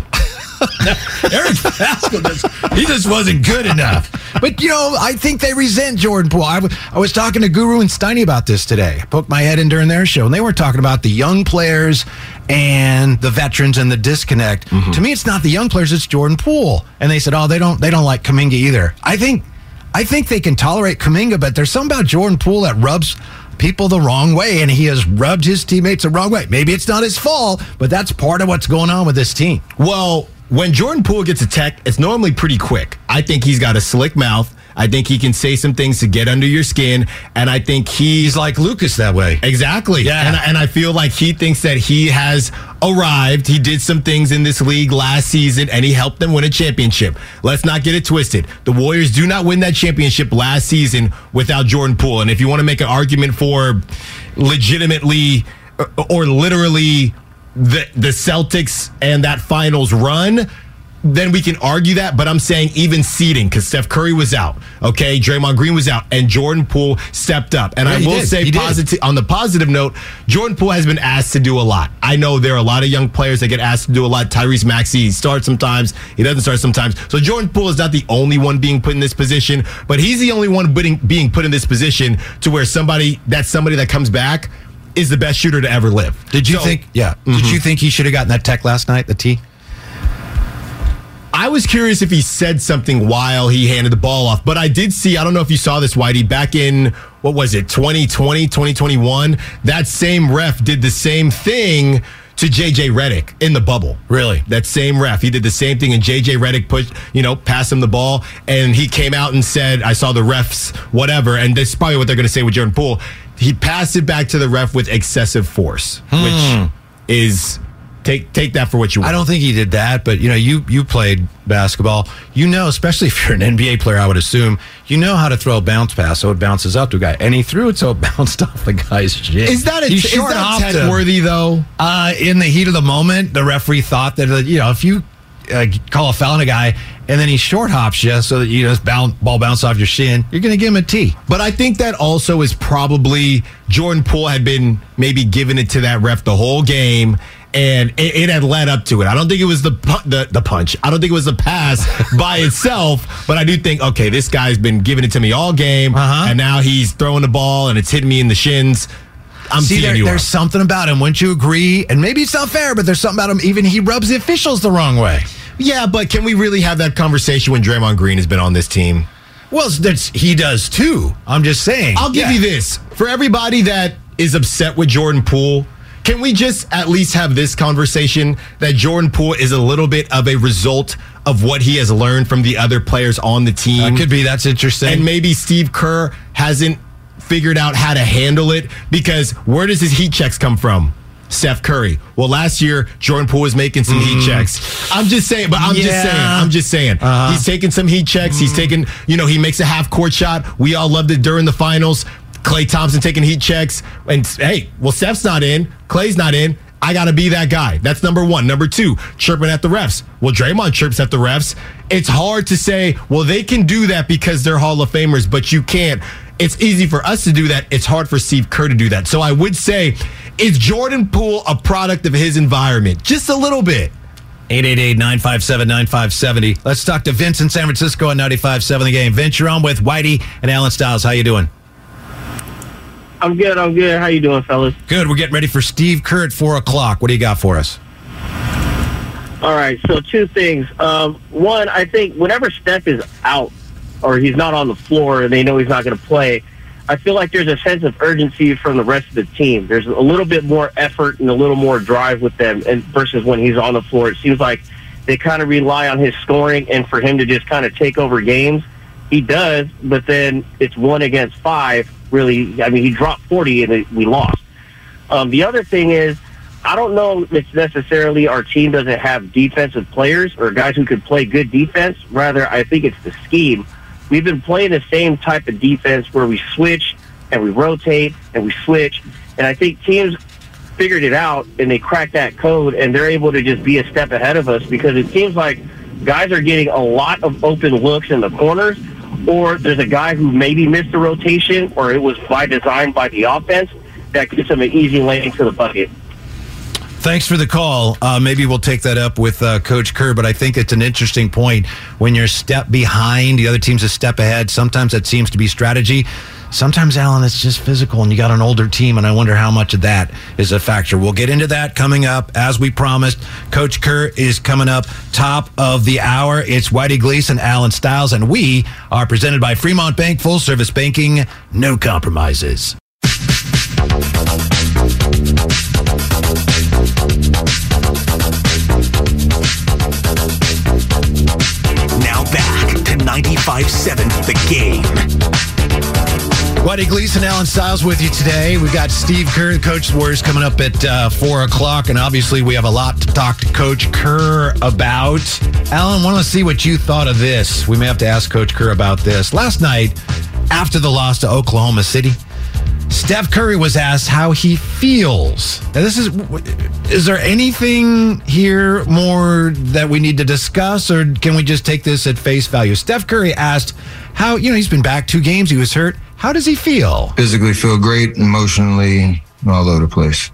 Eric Paschall, he just wasn't good enough. But, I think they resent Jordan Poole. I was talking to Guru and Steiny about this today. I poked my head in during their show, and they were talking about the young players and the veterans and the disconnect. Mm-hmm. To me, it's not the young players, it's Jordan Poole. And they said, they don't like Kuminga either. I think I think they can tolerate Kuminga, but there's something about Jordan Poole that rubs people the wrong way, and he has rubbed his teammates the wrong way. Maybe it's not his fault, but that's part of what's going on with this team. Well, when Jordan Poole gets attacked, it's normally pretty quick. I think he's got a slick mouth. I think he can say some things to get under your skin, and I think he's like Lucas that way. Exactly. Yeah. And I feel like he thinks that he has arrived. He did some things in this league last season, and he helped them win a championship. Let's not get it twisted. The Warriors do not win that championship last season without Jordan Poole. And if you want to make an argument for legitimately or literally the Celtics and that finals run, then we can argue that, but I'm saying even seeding, because Steph Curry was out, okay? Draymond Green was out, and Jordan Poole stepped up. And I will say, on the positive note, Jordan Poole has been asked to do a lot. I know there are a lot of young players that get asked to do a lot. Tyrese Maxey, he starts sometimes, he doesn't start sometimes. So Jordan Poole is not the only one being put in this position, but he's the only one being put in this position to where somebody that comes back is the best shooter to ever live. Did you think he should have gotten that tech last night, the T? I was curious if he said something while he handed the ball off, but I did see, I don't know if you saw this, Whitey, back in, 2020, 2021, that same ref did the same thing to J.J. Redick in the bubble. Really? That same ref. He did the same thing, and J.J. Redick passed him the ball, and he came out and said, I saw the refs, whatever, and that's probably what they're going to say with Jordan Poole. He passed it back to the ref with excessive force, which is... Take that for what you want. I don't think he did that, but you played basketball. Especially if you're an NBA player, I would assume, how to throw a bounce pass so it bounces up to a guy. And he threw it so it bounced off the guy's shin. Is that tech-worthy, though? In the heat of the moment, the referee thought that, if you call a foul on a guy and then he short hops you so that you ball bounce off your shin, you're going to give him a T. But I think that also is probably Jordan Poole had been maybe giving it to that ref the whole game, and it had led up to it. I don't think it was the punch. I don't think it was the pass by itself, but I do think, okay, this guy's been giving it to me all game, and now he's throwing the ball and it's hitting me in the shins. There's something about him. Wouldn't you agree? And maybe it's not fair, but there's something about him. Even he rubs the officials the wrong way. Yeah, but can we really have that conversation when Draymond Green has been on this team? Well, he does too. I'm just saying. I'll give you this. For everybody that is upset with Jordan Poole, can we just at least have this conversation that Jordan Poole is a little bit of a result of what he has learned from the other players on the team? Could be. That's interesting. And maybe Steve Kerr hasn't figured out how to handle it, because where does his heat checks come from? Steph Curry. Well, last year, Jordan Poole was making some heat checks. I'm just saying. He's taking some heat checks. He's taking, he makes a half-court shot. We all loved it during the finals. Klay Thompson taking heat checks. And, hey, well, Steph's not in. Klay's not in. I got to be that guy. That's number one. Number two, chirping at the refs. Well, Draymond chirps at the refs. It's hard to say, well, they can do that because they're Hall of Famers, but you can't. It's easy for us to do that. It's hard for Steve Kerr to do that. So I would say, is Jordan Poole a product of his environment? Just a little bit. 888-957-9570. Let's talk to Vince in San Francisco on 95.7 The Game. Vince, you're on with Whitey and Alan Stiles. How you doing? I'm good. How you doing, fellas? Good. We're getting ready for Steve Kerr at 4 o'clock. What do you got for us? All right. So two things. One, I think whenever Steph is out or he's not on the floor and they know he's not going to play, I feel like there's a sense of urgency from the rest of the team. There's a little bit more effort and a little more drive with them, and versus when he's on the floor. It seems like they kind of rely on his scoring, and for him to just kind of take over games, he does, but then it's 1 against 5. Really, I mean, he dropped 40 and we lost. The other thing is, I don't know if it's necessarily our team doesn't have defensive players or guys who could play good defense. Rather, I think it's the scheme. We've been playing the same type of defense where we switch and we rotate and we switch. And I think teams figured it out and they cracked that code and they're able to just be a step ahead of us, because it seems like guys are getting a lot of open looks in the corners, or there's a guy who maybe missed a rotation or it was by design by the offense that gives him an easy lane to the bucket. Thanks for the call. Maybe we'll take that up with Coach Kerr, but I think it's an interesting point. When you're a step behind, the other team's a step ahead. Sometimes that seems to be strategy. sometimes, Alan, it's just physical, and you got an older team, and I wonder how much of that is a factor. We'll get into that coming up. As we promised, Coach Kerr is coming up top of the hour. It's Whitey Gleason, Alan Stiles, and we are presented by Fremont Bank, full-service banking, no compromises. Now back to 95.7 The Game. Whitey Gleason, Alan Stiles with you today. We've got Steve Kerr, the coach of the Warriors, coming up at 4 o'clock, and obviously we have a lot to talk to Coach Kerr about. Alan, I want to see what you thought of this. We may have to ask Coach Kerr about this. Last night, after the loss to Oklahoma City, Steph Curry was asked how he feels. Now, is there anything here more that we need to discuss, or can we just take this at face value? Steph Curry asked how, he's been back 2 games, he was hurt. How does he feel? Physically feel great, emotionally all over the place.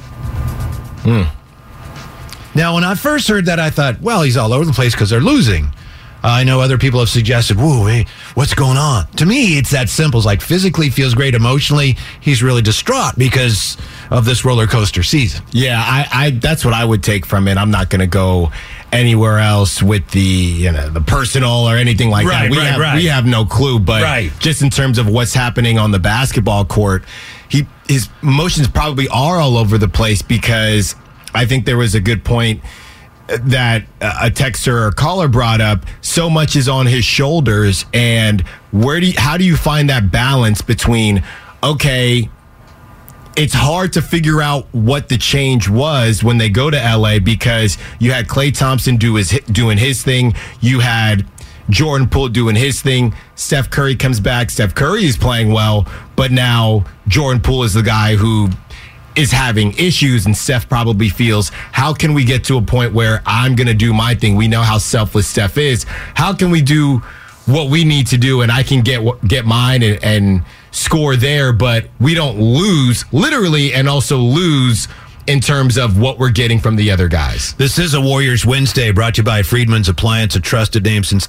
Now, when I first heard that, I thought, well, he's all over the place because they're losing. I know other people have suggested, whoa, hey, what's going on? To me, it's that simple. It's like physically feels great. Emotionally, he's really distraught because of this roller coaster season. Yeah, I that's what I would take from it. I'm not going to go anywhere else with the personal or anything like that. We have no clue, but just in terms of what's happening on the basketball court, his emotions probably are all over the place, because I think there was a good point that a texter or caller brought up. So much is on his shoulders, and how do you find that balance between, okay, it's hard to figure out what the change was when they go to LA, because you had Klay Thompson doing his thing, you had Jordan Poole doing his thing, Steph Curry comes back, Steph Curry is playing well, but now Jordan Poole is the guy who is having issues, and Steph probably feels, how can we get to a point where I'm going to do my thing? We know how selfless Steph is. How can we do what we need to do, and I can get mine and score there, but we don't lose literally, and also lose in terms of what we're getting from the other guys. This is a Warriors Wednesday, brought to you by Friedman's Appliance, a trusted name since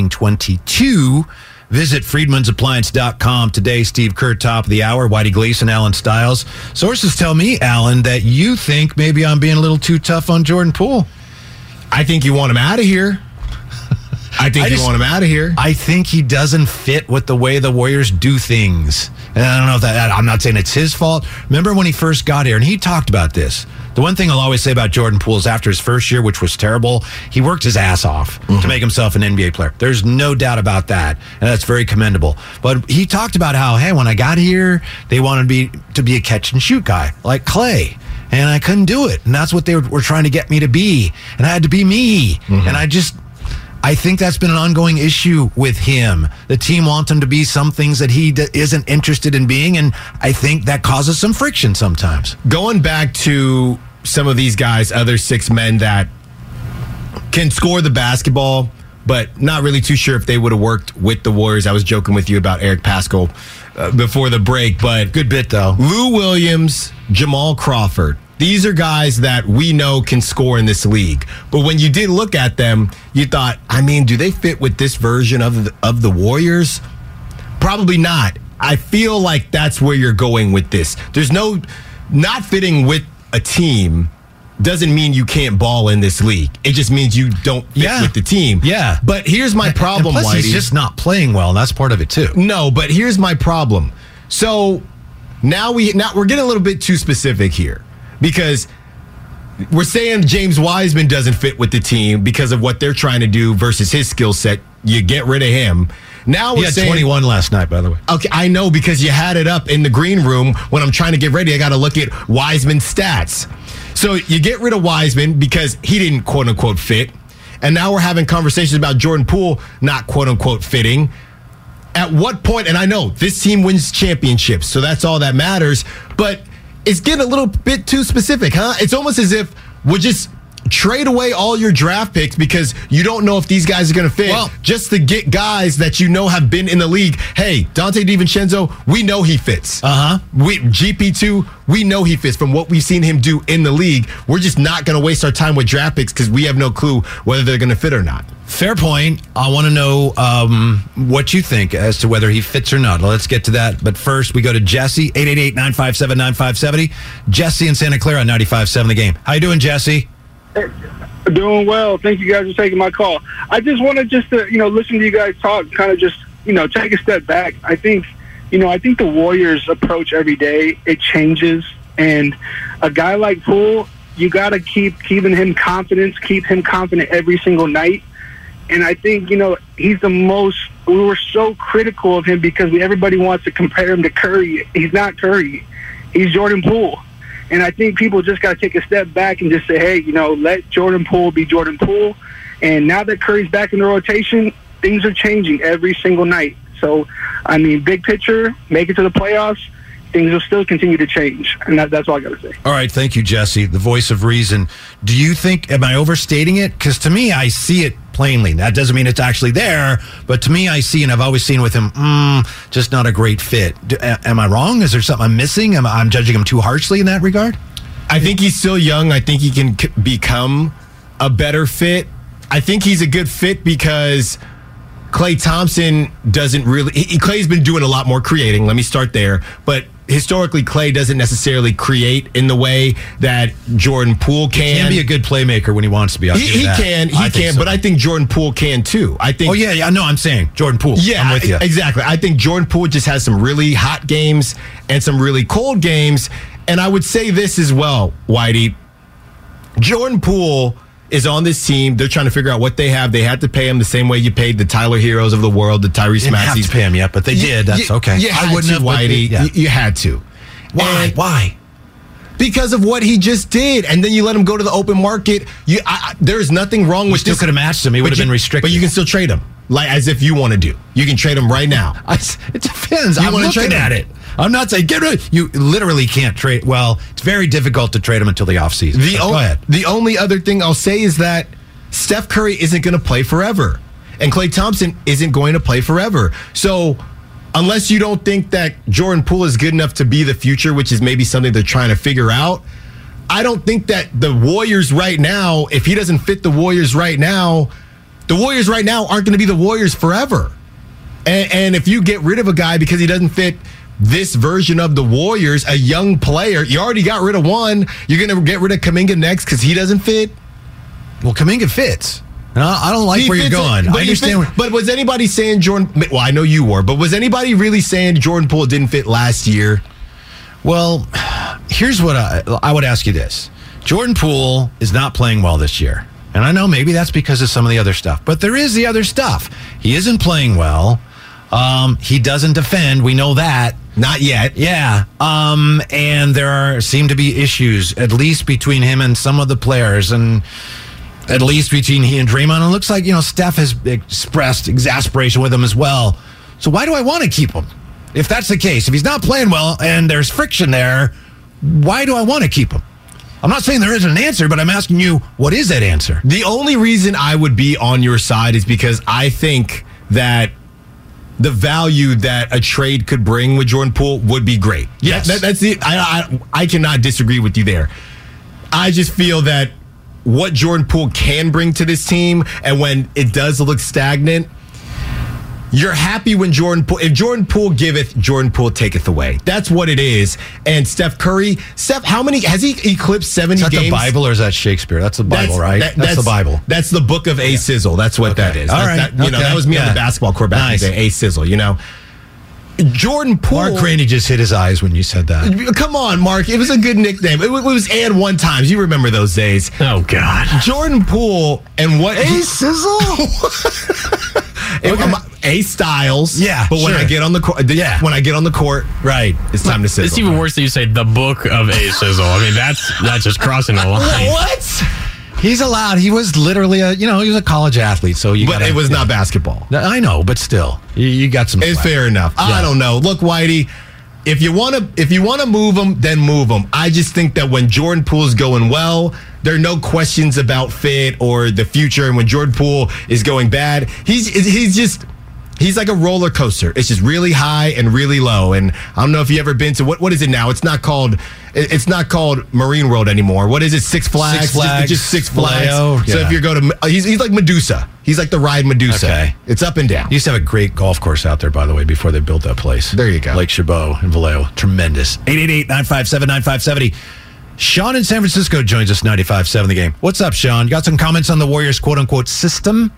1922. Visit friedmansappliance.com today. Steve Kerr, top of the hour. Whitey Gleason, Alan Stiles. Sources tell me, Alan, that you think maybe I'm being a little too tough on Jordan Poole. I think you want him out of here. I think he doesn't fit with the way the Warriors do things. And I don't know if I'm not saying it's his fault. Remember when he first got here, and he talked about this. The one thing I'll always say about Jordan Poole is after his first year, which was terrible, he worked his ass off to make himself an NBA player. There's no doubt about that, and that's very commendable. But he talked about how, hey, when I got here, they wanted me to be a catch-and-shoot guy, like Klay. And I couldn't do it. And that's what they were trying to get me to be. And I had to be me. And I think that's been an ongoing issue with him. The team wants him to be some things that he isn't interested in being, and I think that causes some friction sometimes. Going back to some of these guys, other 6 men that can score the basketball, but not really too sure if they would have worked with the Warriors. I was joking with you about Eric Paschall before the break, but good bit though. Lou Williams, Jamal Crawford. These are guys that we know can score in this league. But when you did look at them, you thought, do they fit with this version of the Warriors? Probably not. I feel like that's where you're going with this. There's not fitting with a team doesn't mean you can't ball in this league. It just means you don't fit with the team. Yeah. But here's my problem, Whitey. He's just not playing well, and that's part of it too. No, but here's my problem. So now we're getting a little bit too specific here. Because we're saying James Wiseman doesn't fit with the team because of what they're trying to do versus his skill set. You get rid of him. Now we're saying 21 last night, by the way. Okay, I know, because you had it up in the green room. When I'm trying to get ready, I got to look at Wiseman's stats. So you get rid of Wiseman because he didn't quote unquote fit. And now we're having conversations about Jordan Poole not quote unquote fitting. At what point, and I know this team wins championships, so that's all that matters, but it's getting a little bit too specific, huh? It's almost as if we're just trade away all your draft picks because you don't know if these guys are going to fit. Well, just to get guys that you know have been in the league. Hey, Dante DiVincenzo, we know he fits. GP2, we know he fits from what we've seen him do in the league. We're just not going to waste our time with draft picks because we have no clue whether they're going to fit or not. Fair point. I want to know what you think as to whether he fits or not. Let's get to that. But first, we go to Jesse, 888-957-9570. Jesse in Santa Clara, 95.7 The Game. How you doing, Jesse? Doing well. Thank you guys for taking my call. I just wanted to, listen to you guys talk, kind of just, take a step back. I think the Warriors approach every day, it changes. And a guy like Poole, you got to keep him confident every single night. And I think, he's the most, we were so critical of him because everybody wants to compare him to Curry. He's not Curry. He's Jordan Poole. And I think people just got to take a step back and just say, hey, let Jordan Poole be Jordan Poole. And now that Curry's back in the rotation, things are changing every single night. So, big picture, make it to the playoffs, things will still continue to change. And that's all I got to say. All right. Thank you, Jesse, the voice of reason. Do you think, am I overstating it? Because to me, I see it plainly. That doesn't mean it's actually there, but to me, I see, and I've always seen with him, just not a great fit. Am I wrong? Is there something I'm missing? I'm judging him too harshly in that regard? I think he's still young. I think he can become a better fit. I think he's a good fit because Klay Thompson doesn't really... Klay's been doing a lot more creating. Let me start there. But historically, Klay doesn't necessarily create in the way that Jordan Poole can. He can be a good playmaker when he wants to be. He can, but I think Jordan Poole can too. I think. Oh yeah, no, I'm saying Jordan Poole. Yeah, I'm with you. Exactly. I think Jordan Poole just has some really hot games and some really cold games. And I would say this as well, Whitey. Jordan Poole is on this team. They're trying to figure out what they have. They had to pay him the same way you paid the Tyler Heroes of the world, the Tyrese Maxey's. Didn't have to pay him yet, but they did. That's okay. I wouldn't have, Whitey. You had to. Why? Because of what he just did, and then you let him go to the open market. There's nothing wrong with this. Still could have matched him. He would have been restricted. But you can still trade him, like as if you want to do. You can trade him right now. It depends. I'm looking at it. I'm not saying get rid. You literally can't trade. Well, it's very difficult to trade him until the offseason. Go ahead. The only other thing I'll say is that Steph Curry isn't going to play forever, and Klay Thompson isn't going to play forever. So unless you don't think that Jordan Poole is good enough to be the future, which is maybe something they're trying to figure out, I don't think that the Warriors right now, if he doesn't fit the Warriors right now aren't going to be the Warriors forever. And if you get rid of a guy because he doesn't fit this version of the Warriors, a young player, you already got rid of one, you're going to get rid of Kuminga next because he doesn't fit? Well, Kuminga fits. No, I don't like where you're going. I understand. But was anybody saying Jordan... Well, I know you were, but was anybody really saying Jordan Poole didn't fit last year? Well, here's what I would ask you this. Jordan Poole is not playing well this year. And I know maybe that's because of some of the other stuff. But there is the other stuff. He isn't playing well. He doesn't defend. We know that. Not yet. Yeah. And there seem to be issues, at least between him and some of the players. And... at least between he and Draymond. And it looks like, Steph has expressed exasperation with him as well. So why do I want to keep him? If that's the case, if he's not playing well and there's friction there, why do I want to keep him? I'm not saying there isn't an answer, but I'm asking you, what is that answer? The only reason I would be on your side is because I think that the value that a trade could bring with Jordan Poole would be great. Yes. That's it. I cannot disagree with you there. I just feel that what Jordan Poole can bring to this team, and when it does look stagnant, you're happy when if Jordan Poole giveth, Jordan Poole taketh away. That's what it is. And Steph Curry, how many, has he eclipsed 70 games? Is that the Bible or is that Shakespeare? That's the Bible, right? That's the Bible. That's the book of A Sizzle. That's what that is. All right. That was me on the basketball court back in the day, A Sizzle, Jordan Poole. Mark Craney just hit his eyes when you said that. Come on, Mark. It was a good nickname. It was and one times. You remember those days. Oh, God. Jordan Poole and what... A Sizzle? A Styles. Yeah, but when I get on the court... when I get on the court, right, it's time to sizzle. It's even worse that you say the book of A Sizzle. I mean, that's just crossing the line. What? He's allowed. He was literally he was a college athlete, so But it was not basketball. I know, but still, you got some. It's fair enough. Yeah. I don't know. Look, Whitey, if you want to move him, then move him. I just think that when Jordan Poole's going well, there are no questions about fit or the future. And when Jordan Poole is going bad, he's like a roller coaster. It's just really high and really low. And I don't know if you ever been to what is it now? It's not called Marine World anymore. What is it? Six Flags. Just Six Flags. Yeah. So if you go to, he's like Medusa. He's like the ride Medusa. Okay. It's up and down. You used to have a great golf course out there, by the way, before they built that place. There you go. Lake Chabot in Vallejo. Tremendous. 888-957-9570. Sean in San Francisco joins us 95.7 The Game. What's up, Sean? Got some comments on the Warriors quote-unquote system?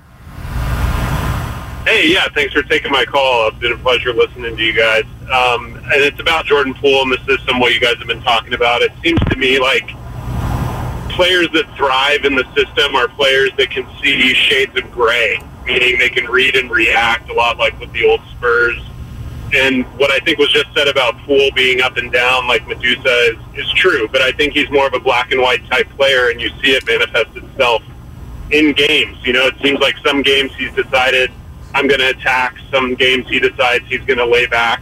Hey, yeah, thanks for taking my call. It's been a pleasure listening to you guys. And it's about Jordan Poole and the system, what you guys have been talking about. It seems to me like players that thrive in the system are players that can see shades of gray, meaning they can read and react a lot like with the old Spurs. And what I think was just said about Poole being up and down like Medusa is true, but I think he's more of a black and white type player, and you see it manifest itself in games. You know, it seems like some games he's decided, I'm going to attack. Some games he decides he's going to lay back.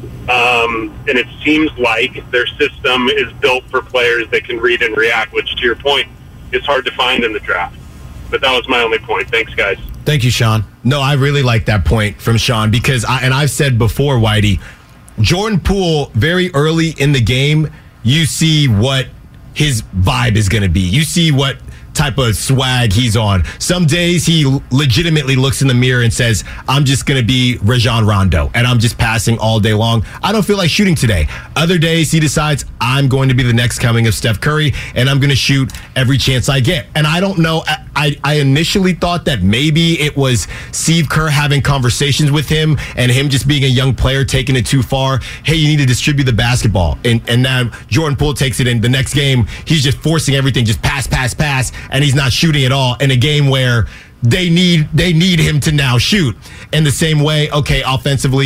And it seems like their system is built for players that can read and react, which, to your point, is hard to find in the draft. But that was my only point. Thanks, guys. Thank you, Sean. No, I really like that point from Sean because, I've said before, Whitey, Jordan Poole, very early in the game, you see what his vibe is going to be. You see what type of swag he's on. Some days he legitimately looks in the mirror and says, I'm just going to be Rajon Rondo and I'm just passing all day long. I don't feel like shooting today. Other days he decides I'm going to be the next coming of Steph Curry and I'm going to shoot every chance I get. And I don't know. I initially thought that maybe it was Steve Kerr having conversations with him and him just being a young player taking it too far. Hey, you need to distribute the basketball. And now Jordan Poole takes it in the next game. He's just forcing everything, just pass. And he's not shooting at all in a game where they need him to now shoot. In the same way, okay, offensively,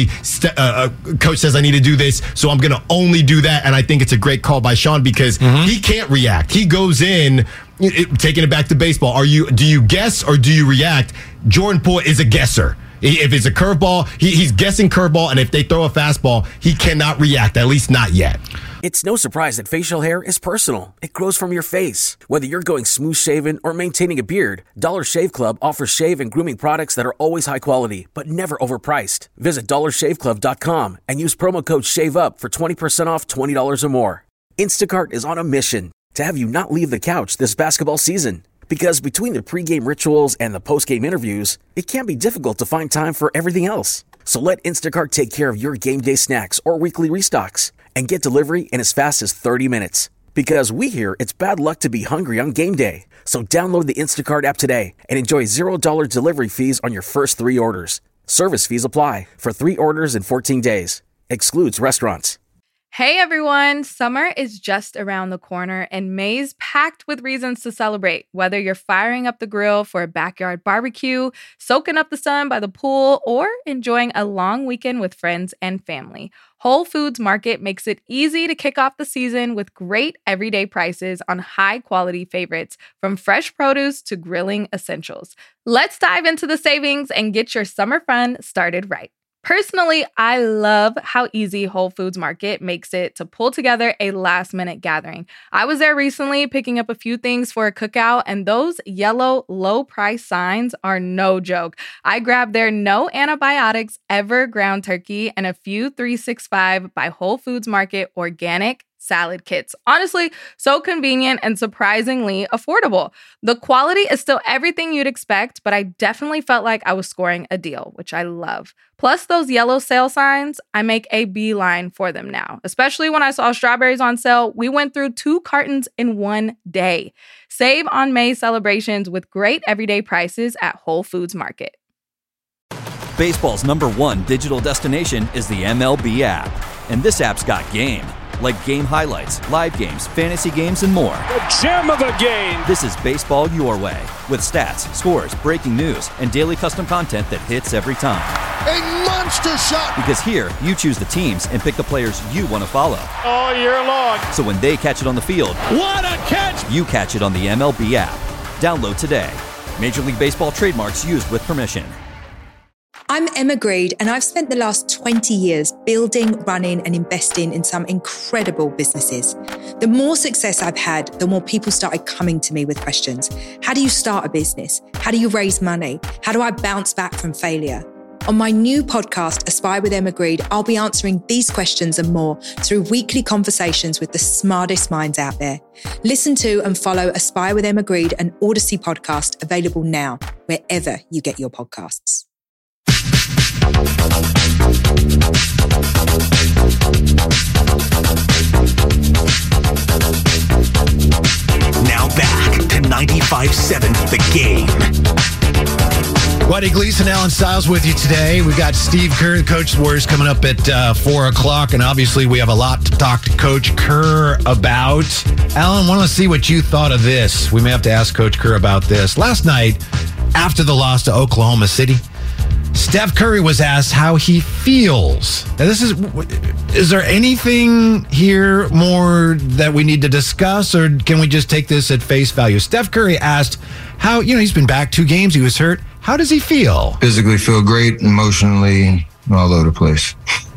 coach says I need to do this, so I'm going to only do that. And I think it's a great call by Sean because he can't react. He goes in, taking it back to baseball. Do you guess or do you react? Jordan Poole is a guesser. If it's a curveball, he's guessing curveball, and if they throw a fastball, he cannot react, at least not yet. It's no surprise that facial hair is personal. It grows from your face. Whether you're going smooth-shaven or maintaining a beard, Dollar Shave Club offers shave and grooming products that are always high quality, but never overpriced. Visit DollarShaveClub.com and use promo code SHAVEUP for 20% off $20 or more. Instacart is on a mission to have you not leave the couch this basketball season. Because between the pregame rituals and the postgame interviews, it can be difficult to find time for everything else. So let Instacart take care of your game day snacks or weekly restocks and get delivery in as fast as 30 minutes. Because we hear it's bad luck to be hungry on game day. So download the Instacart app today and enjoy $0 delivery fees on your first 3 orders. Service fees apply for 3 orders in 14 days. Excludes restaurants. Hey everyone, summer is just around the corner and May's packed with reasons to celebrate. Whether you're firing up the grill for a backyard barbecue, soaking up the sun by the pool, or enjoying a long weekend with friends and family, Whole Foods Market makes it easy to kick off the season with great everyday prices on high-quality favorites, from fresh produce to grilling essentials. Let's dive into the savings and get your summer fun started right. Personally, I love how easy Whole Foods Market makes it to pull together a last-minute gathering. I was there recently picking up a few things for a cookout, and those yellow low-price signs are no joke. I grabbed their no antibiotics ever ground turkey and a few 365 by Whole Foods Market organic salad kits. Honestly, so convenient and surprisingly affordable. The quality is still everything you'd expect, but I definitely felt like I was scoring a deal, which I love. Plus those yellow sale signs, I make a beeline for them now. Especially when I saw strawberries on sale, we went through 2 cartons in one day. Save on May celebrations with great everyday prices at Whole Foods Market. Baseball's #1 digital destination is the MLB app. And this app's got game. Like game highlights, live games, fantasy games, and more. The gem of a game! This is baseball your way, with stats, scores, breaking news, and daily custom content that hits every time. A monster shot! Because here, you choose the teams and pick the players you want to follow. All year long. So when they catch it on the field, what a catch! You catch it on the MLB app. Download today. Major League Baseball trademarks used with permission. I'm Emma Greed, and I've spent the last 20 years building, running, and investing in some incredible businesses. The more success I've had, the more people started coming to me with questions. How do you start a business? How do you raise money? How do I bounce back from failure? On my new podcast, Aspire with Emma Greed, I'll be answering these questions and more through weekly conversations with the smartest minds out there. Listen to and follow Aspire with Emma Greed, an Odyssey podcast, available now, wherever you get your podcasts. Now back to 95.7 The Game. Whitey Gleason, Alan Stiles with you today. We've got Steve Kerr, Coach of the Warriors, coming up at 4 o'clock. And obviously, we have a lot to talk to Coach Kerr about. Alan, I want to see what you thought of this. We may have to ask Coach Kerr about this. Last night, after the loss to Oklahoma City, Steph Curry was asked how he feels. Now, is there anything here more that we need to discuss, or can we just take this at face value? Steph Curry asked how, he's been back 2 games, he was hurt. How does he feel? Physically feel great, emotionally all over the place.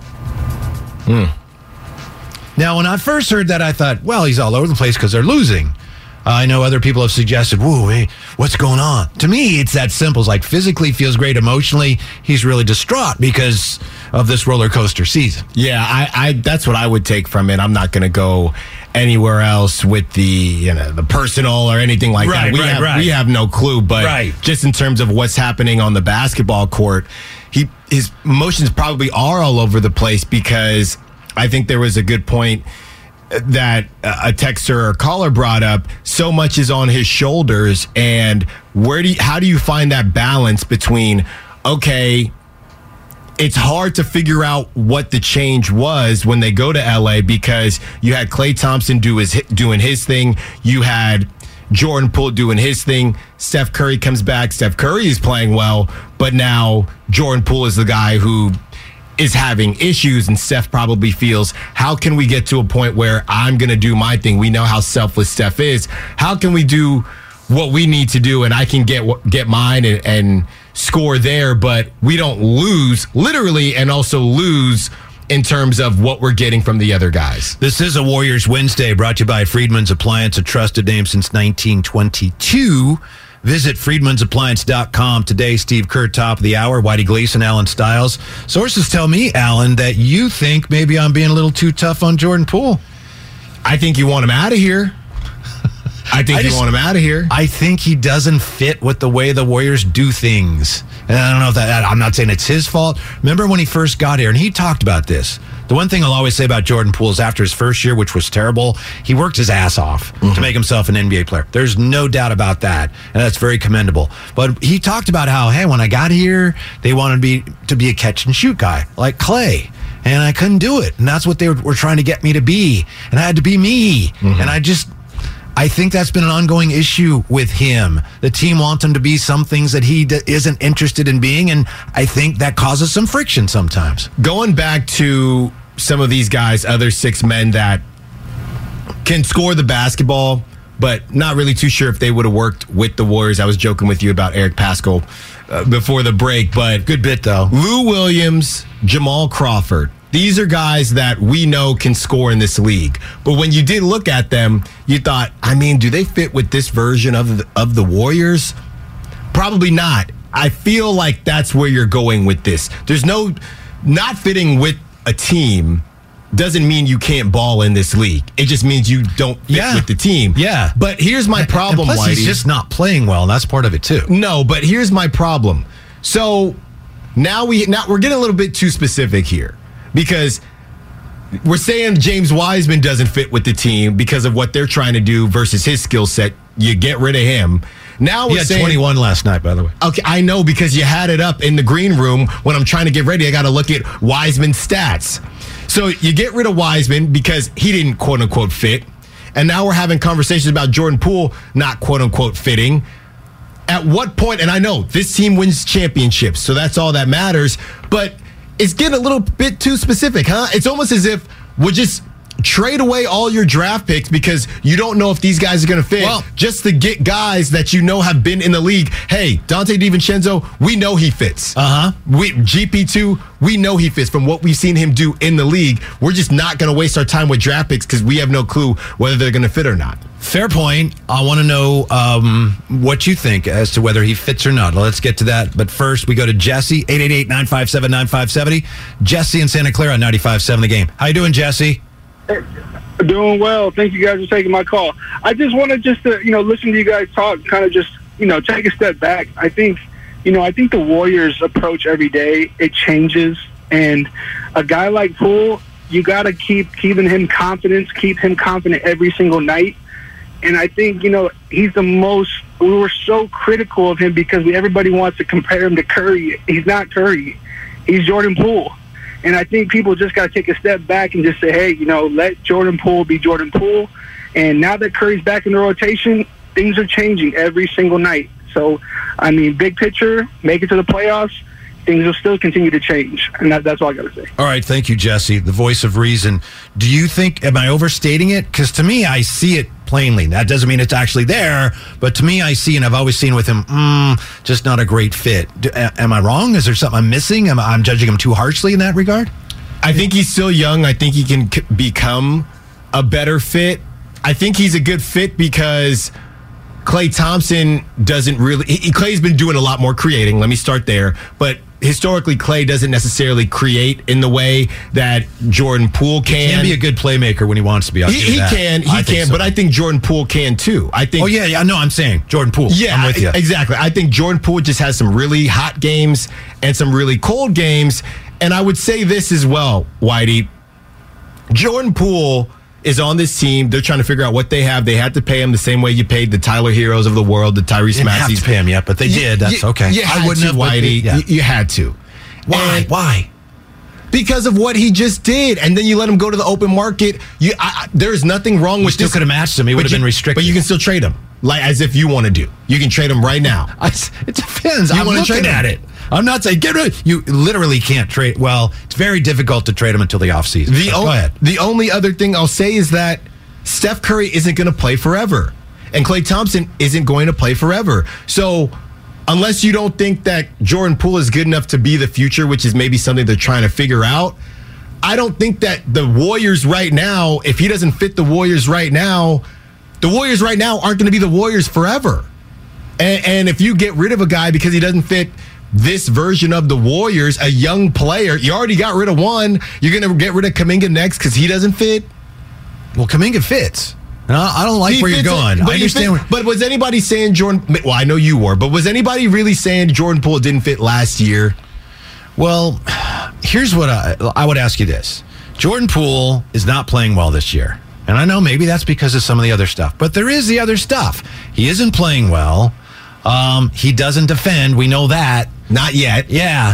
Now, when I first heard that, I thought, well, he's all over the place because they're losing. I know other people have suggested, whoa, hey, what's going on? To me, it's that simple. It's like physically feels great. Emotionally, he's really distraught because of this roller coaster season. Yeah, I that's what I would take from it. I'm not going to go anywhere else with the the personal or anything like that. We have no clue, but just in terms of what's happening on the basketball court, his emotions probably are all over the place, because I think there was a good point that a texter or caller brought up. So much is on his shoulders, and how do you find that balance between, okay, it's hard to figure out what the change was when they go to LA, because you had Klay Thompson doing his thing. You had Jordan Poole doing his thing. Steph Curry comes back. Steph Curry is playing well, but now Jordan Poole is the guy who is having issues, and Steph probably feels, how can we get to a point where I'm going to do my thing? We know how selfless Steph is. How can we do what we need to do, and I can get mine and score there, but we don't lose literally, and also lose in terms of what we're getting from the other guys. This is a Warriors Wednesday, brought to you by Friedman's Appliance, a trusted name since 1922. Visit friedmansappliance.com today. Steve Kerr, top of the hour. Whitey Gleason, Alan Stiles. Sources tell me, Alan, that you think maybe I'm being a little too tough on Jordan Poole. I think you want him out of here. I want him out of here. I think he doesn't fit with the way the Warriors do things. And I don't know if I'm not saying it's his fault. Remember when he first got here, and he talked about this. The one thing I'll always say about Jordan Poole is after his first year, which was terrible, he worked his ass off to make himself an NBA player. There's no doubt about that, and that's very commendable. But he talked about how, hey, when I got here, they wanted me to be a catch-and-shoot guy, like Klay. And I couldn't do it. And that's what they were trying to get me to be. And I had to be me. And I think that's been an ongoing issue with him. The team wants him to be some things that he isn't interested in being, and I think that causes some friction sometimes. Going back to some of these guys, other 6 men that can score the basketball, but not really too sure if they would have worked with the Warriors. I was joking with you about Eric Paschall before the break, but good bit though. Lou Williams, Jamal Crawford. These are guys that we know can score in this league. But when you did look at them, you thought, do they fit with this version of the Warriors? Probably not. I feel like that's where you're going with this. There's not fitting with a team doesn't mean you can't ball in this league. It just means you don't fit with the team. Yeah. But here's my problem, and plus Whitey. He's just not playing well, and that's part of it too. No, but here's my problem. So now we're getting a little bit too specific here, because we're saying James Wiseman doesn't fit with the team because of what they're trying to do versus his skill set. You get rid of him. Now he had 21 last night, by the way. Okay, I know, because you had it up in the green room. When I'm trying to get ready, I got to look at Wiseman's stats. So you get rid of Wiseman because he didn't quote unquote fit, and now we're having conversations about Jordan Poole not quote unquote fitting. At what point? And I know this team wins championships, so that's all that matters. But it's getting a little bit too specific, huh? It's almost as if we're just trade away all your draft picks because you don't know if these guys are going to fit. Well, just to get guys that you know have been in the league. Hey, Dante DiVincenzo, we know he fits. GP2, we know he fits from what we've seen him do in the league. We're just not going to waste our time with draft picks because we have no clue whether they're going to fit or not. Fair point. I want to know what you think as to whether he fits or not. Let's get to that. But first, we go to Jesse, 888-957-9570. Jesse in Santa Clara on 95.7 The Game. How you doing, Jesse? Doing well. Thank you guys for taking my call. I just wanted to, listen to you guys talk, kind of just, take a step back. I think the Warriors approach every day, it changes. And a guy like Poole, you got to keep him confident every single night. And I think, he's the most, we were so critical of him because everybody wants to compare him to Curry. He's not Curry. He's Jordan Poole. And I think people just got to take a step back and just say, hey, let Jordan Poole be Jordan Poole. And now that Curry's back in the rotation, things are changing every single night. So, big picture, make it to the playoffs, things will still continue to change. And that's all I got to say. All right. Thank you, Jesse, the voice of reason. Do you think, am I overstating it? Because to me, I see it plainly. That doesn't mean it's actually there, but to me, I see, and I've always seen with him, just not a great fit. Am I wrong? Is there something I'm missing? I'm judging him too harshly in that regard? I think he's still young. I think he can become a better fit. I think he's a good fit because Klay Thompson doesn't really... Klay's been doing a lot more creating. Let me start there. But historically, Klay doesn't necessarily create in the way that Jordan Poole can. He can be a good playmaker when he wants to be. He can, so. But I think Jordan Poole can too. I think. Oh yeah. No, I'm saying Jordan Poole. Yeah, I'm with you. Exactly. I think Jordan Poole just has some really hot games and some really cold games. And I would say this as well, Whitey. Jordan Poole is on this team. They're trying to figure out what they have. They had to pay him the same way you paid the Tyler Heroes of the world, the Tyrese Maxeys. Didn't have to pay him yet, but they did. That's okay. I wouldn't have, Whitey. You had to. Why? Why? Because of what he just did, and then you let him go to the open market. There's nothing wrong with this. Still could have matched him. He would have been restricted. But you can still trade him, like as if you want to do. You can trade him right now. It depends. I'm looking at it. I'm not saying get rid. You literally can't trade. Well, it's very difficult to trade him until the offseason. Go ahead. The only other thing I'll say is that Steph Curry isn't going to play forever, and Klay Thompson isn't going to play forever. So, unless you don't think that Jordan Poole is good enough to be the future, which is maybe something they're trying to figure out, I don't think that the Warriors right now, if he doesn't fit the Warriors right now aren't going to be the Warriors forever. And if you get rid of a guy because he doesn't fit this version of the Warriors, a young player, you already got rid of one, you're going to get rid of Kuminga next because he doesn't fit? Well, Kuminga fits. I don't like where you're going. I understand. But was anybody saying Jordan... Well, I know you were, but was anybody really saying Jordan Poole didn't fit last year? Well, here's what I would ask you this. Jordan Poole is not playing well this year. And I know maybe that's because of some of the other stuff. But there is the other stuff. He isn't playing well. He doesn't defend. We know that. Not yet. Yeah.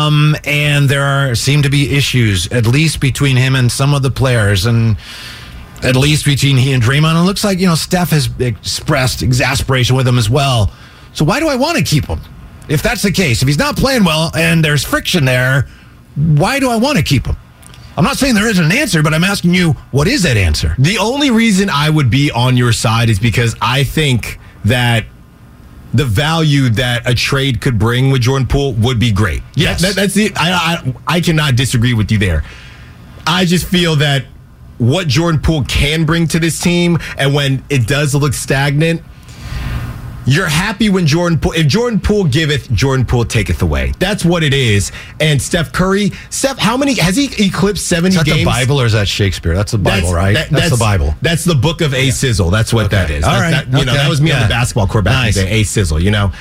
And there seem to be issues, at least between him and some of the players, and at least between he and Draymond. It looks like, Steph has expressed exasperation with him as well. So why do I want to keep him? If that's the case, if he's not playing well and there's friction there, why do I want to keep him? I'm not saying there isn't an answer, but I'm asking you, what is that answer? The only reason I would be on your side is because I think that the value that a trade could bring with Jordan Poole would be great. Yes. That's it. I cannot disagree with you there. I just feel that what Jordan Poole can bring to this team, and when it does look stagnant, you're happy when if Jordan Poole giveth, Jordan Poole taketh away. That's what it is. And Steph Curry, how many, has he eclipsed 70 games? Is that the Bible or is that Shakespeare? That's the Bible, right? That's the Bible. That's the book of A Sizzle. That's what that is. All right. That was me on the basketball court back in the day, A Sizzle,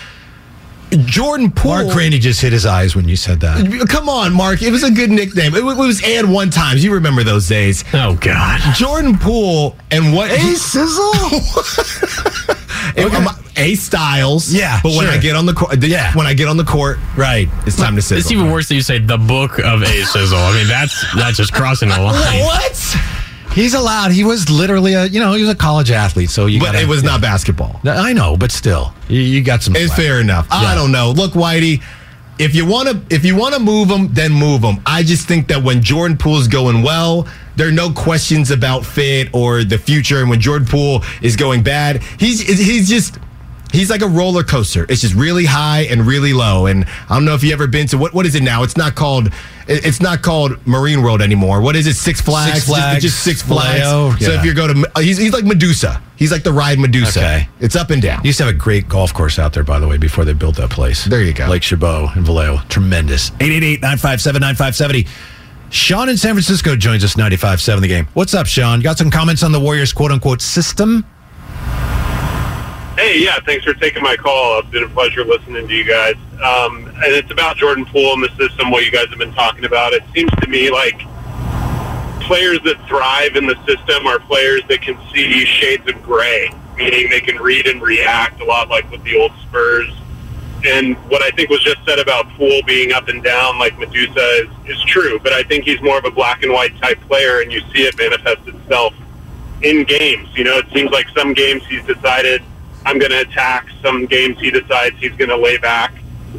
Jordan Poole. Mark Rainey just hit his eyes when you said that. Come on, Mark. It was a good nickname. It was and one times. You remember those days. Oh, God. Jordan Poole and what... A Sizzle? A Styles. Yeah. But when I get on the court... When I get on the court... Right. It's time to sizzle. It's even worse that you say the book of A Sizzle. I mean, that's just crossing the line. What? He's allowed. He was literally he was a college athlete, so But it was not basketball. I know, but still, you got some. It's fair enough. Yeah. I don't know. Look, Whitey, if you want to move him, then move him. I just think that when Jordan Poole's going well, there are no questions about fit or the future. And when Jordan Poole is going bad, he's like a roller coaster. It's just really high and really low. And I don't know if you ever been to what is it now? It's not called Marine World anymore. What is it? Six Flags. Six Flags. Just Six Flags. Vallejo. So if you go to, he's like Medusa. He's like the ride Medusa. Okay. It's up and down. You used to have a great golf course out there, by the way, before they built that place. There you go. Lake Chabot in Vallejo. Tremendous. 888-957-9570. Sean in San Francisco joins us 95.7 The Game. What's up, Sean? Got some comments on the Warriors quote-unquote system? Hey, yeah, thanks for taking my call. It's been a pleasure listening to you guys. And it's about Jordan Poole and the system, what you guys have been talking about. It seems to me like players that thrive in the system are players that can see shades of gray, meaning they can read and react a lot like with the old Spurs. And what I think was just said about Poole being up and down like Medusa is true, but I think he's more of a black and white type player, and you see it manifest itself in games. You know, it seems like some games he's decided, I'm going to attack. Some games he decides he's going to lay back.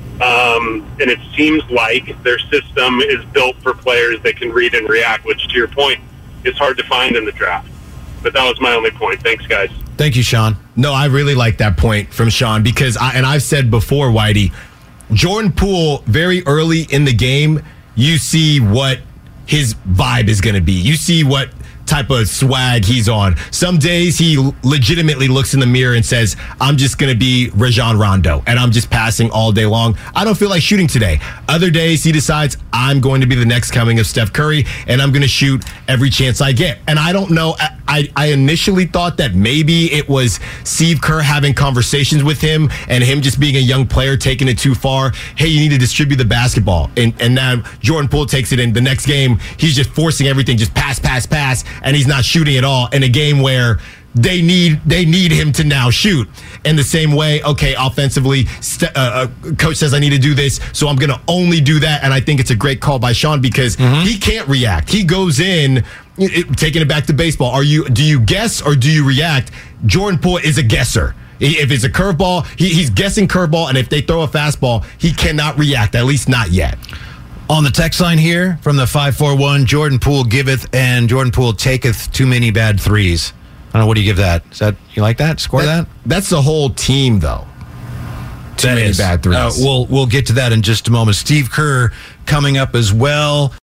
And it seems like their system is built for players that can read and react, which, to your point, is hard to find in the draft. But that was my only point. Thanks, guys. Thank you, Sean. No, I really like that point from Sean because, I've said before, Whitey, Jordan Poole, very early in the game, you see what his vibe is going to be. You see what type of swag he's on. Some days he legitimately looks in the mirror and says, I'm just going to be Rajon Rondo and I'm just passing all day long. I don't feel like shooting today. Other days he decides I'm going to be the next coming of Steph Curry and I'm going to shoot every chance I get. And I don't know. I initially thought that maybe it was Steve Kerr having conversations with him and him just being a young player taking it too far. Hey, you need to distribute the basketball. And now Jordan Poole takes it in. The next game, he's just forcing everything, just pass, and he's not shooting at all in a game where they need him to now shoot. In the same way, okay, offensively, coach says I need to do this, so I'm going to only do that. And I think it's a great call by Sean because he can't react. He goes in, taking it back to baseball. Do you guess or do you react? Jordan Poole is a guesser. If it's a curveball, he's guessing curveball, and if they throw a fastball, he cannot react, at least not yet. On the text line here from the 541, Jordan Poole giveth and Jordan Poole taketh too many bad threes. I don't know, what do you give that? Is that, you like that? Score that? That's the whole team, though. Too many bad threes. We'll get to that in just a moment. Steve Kerr coming up as well.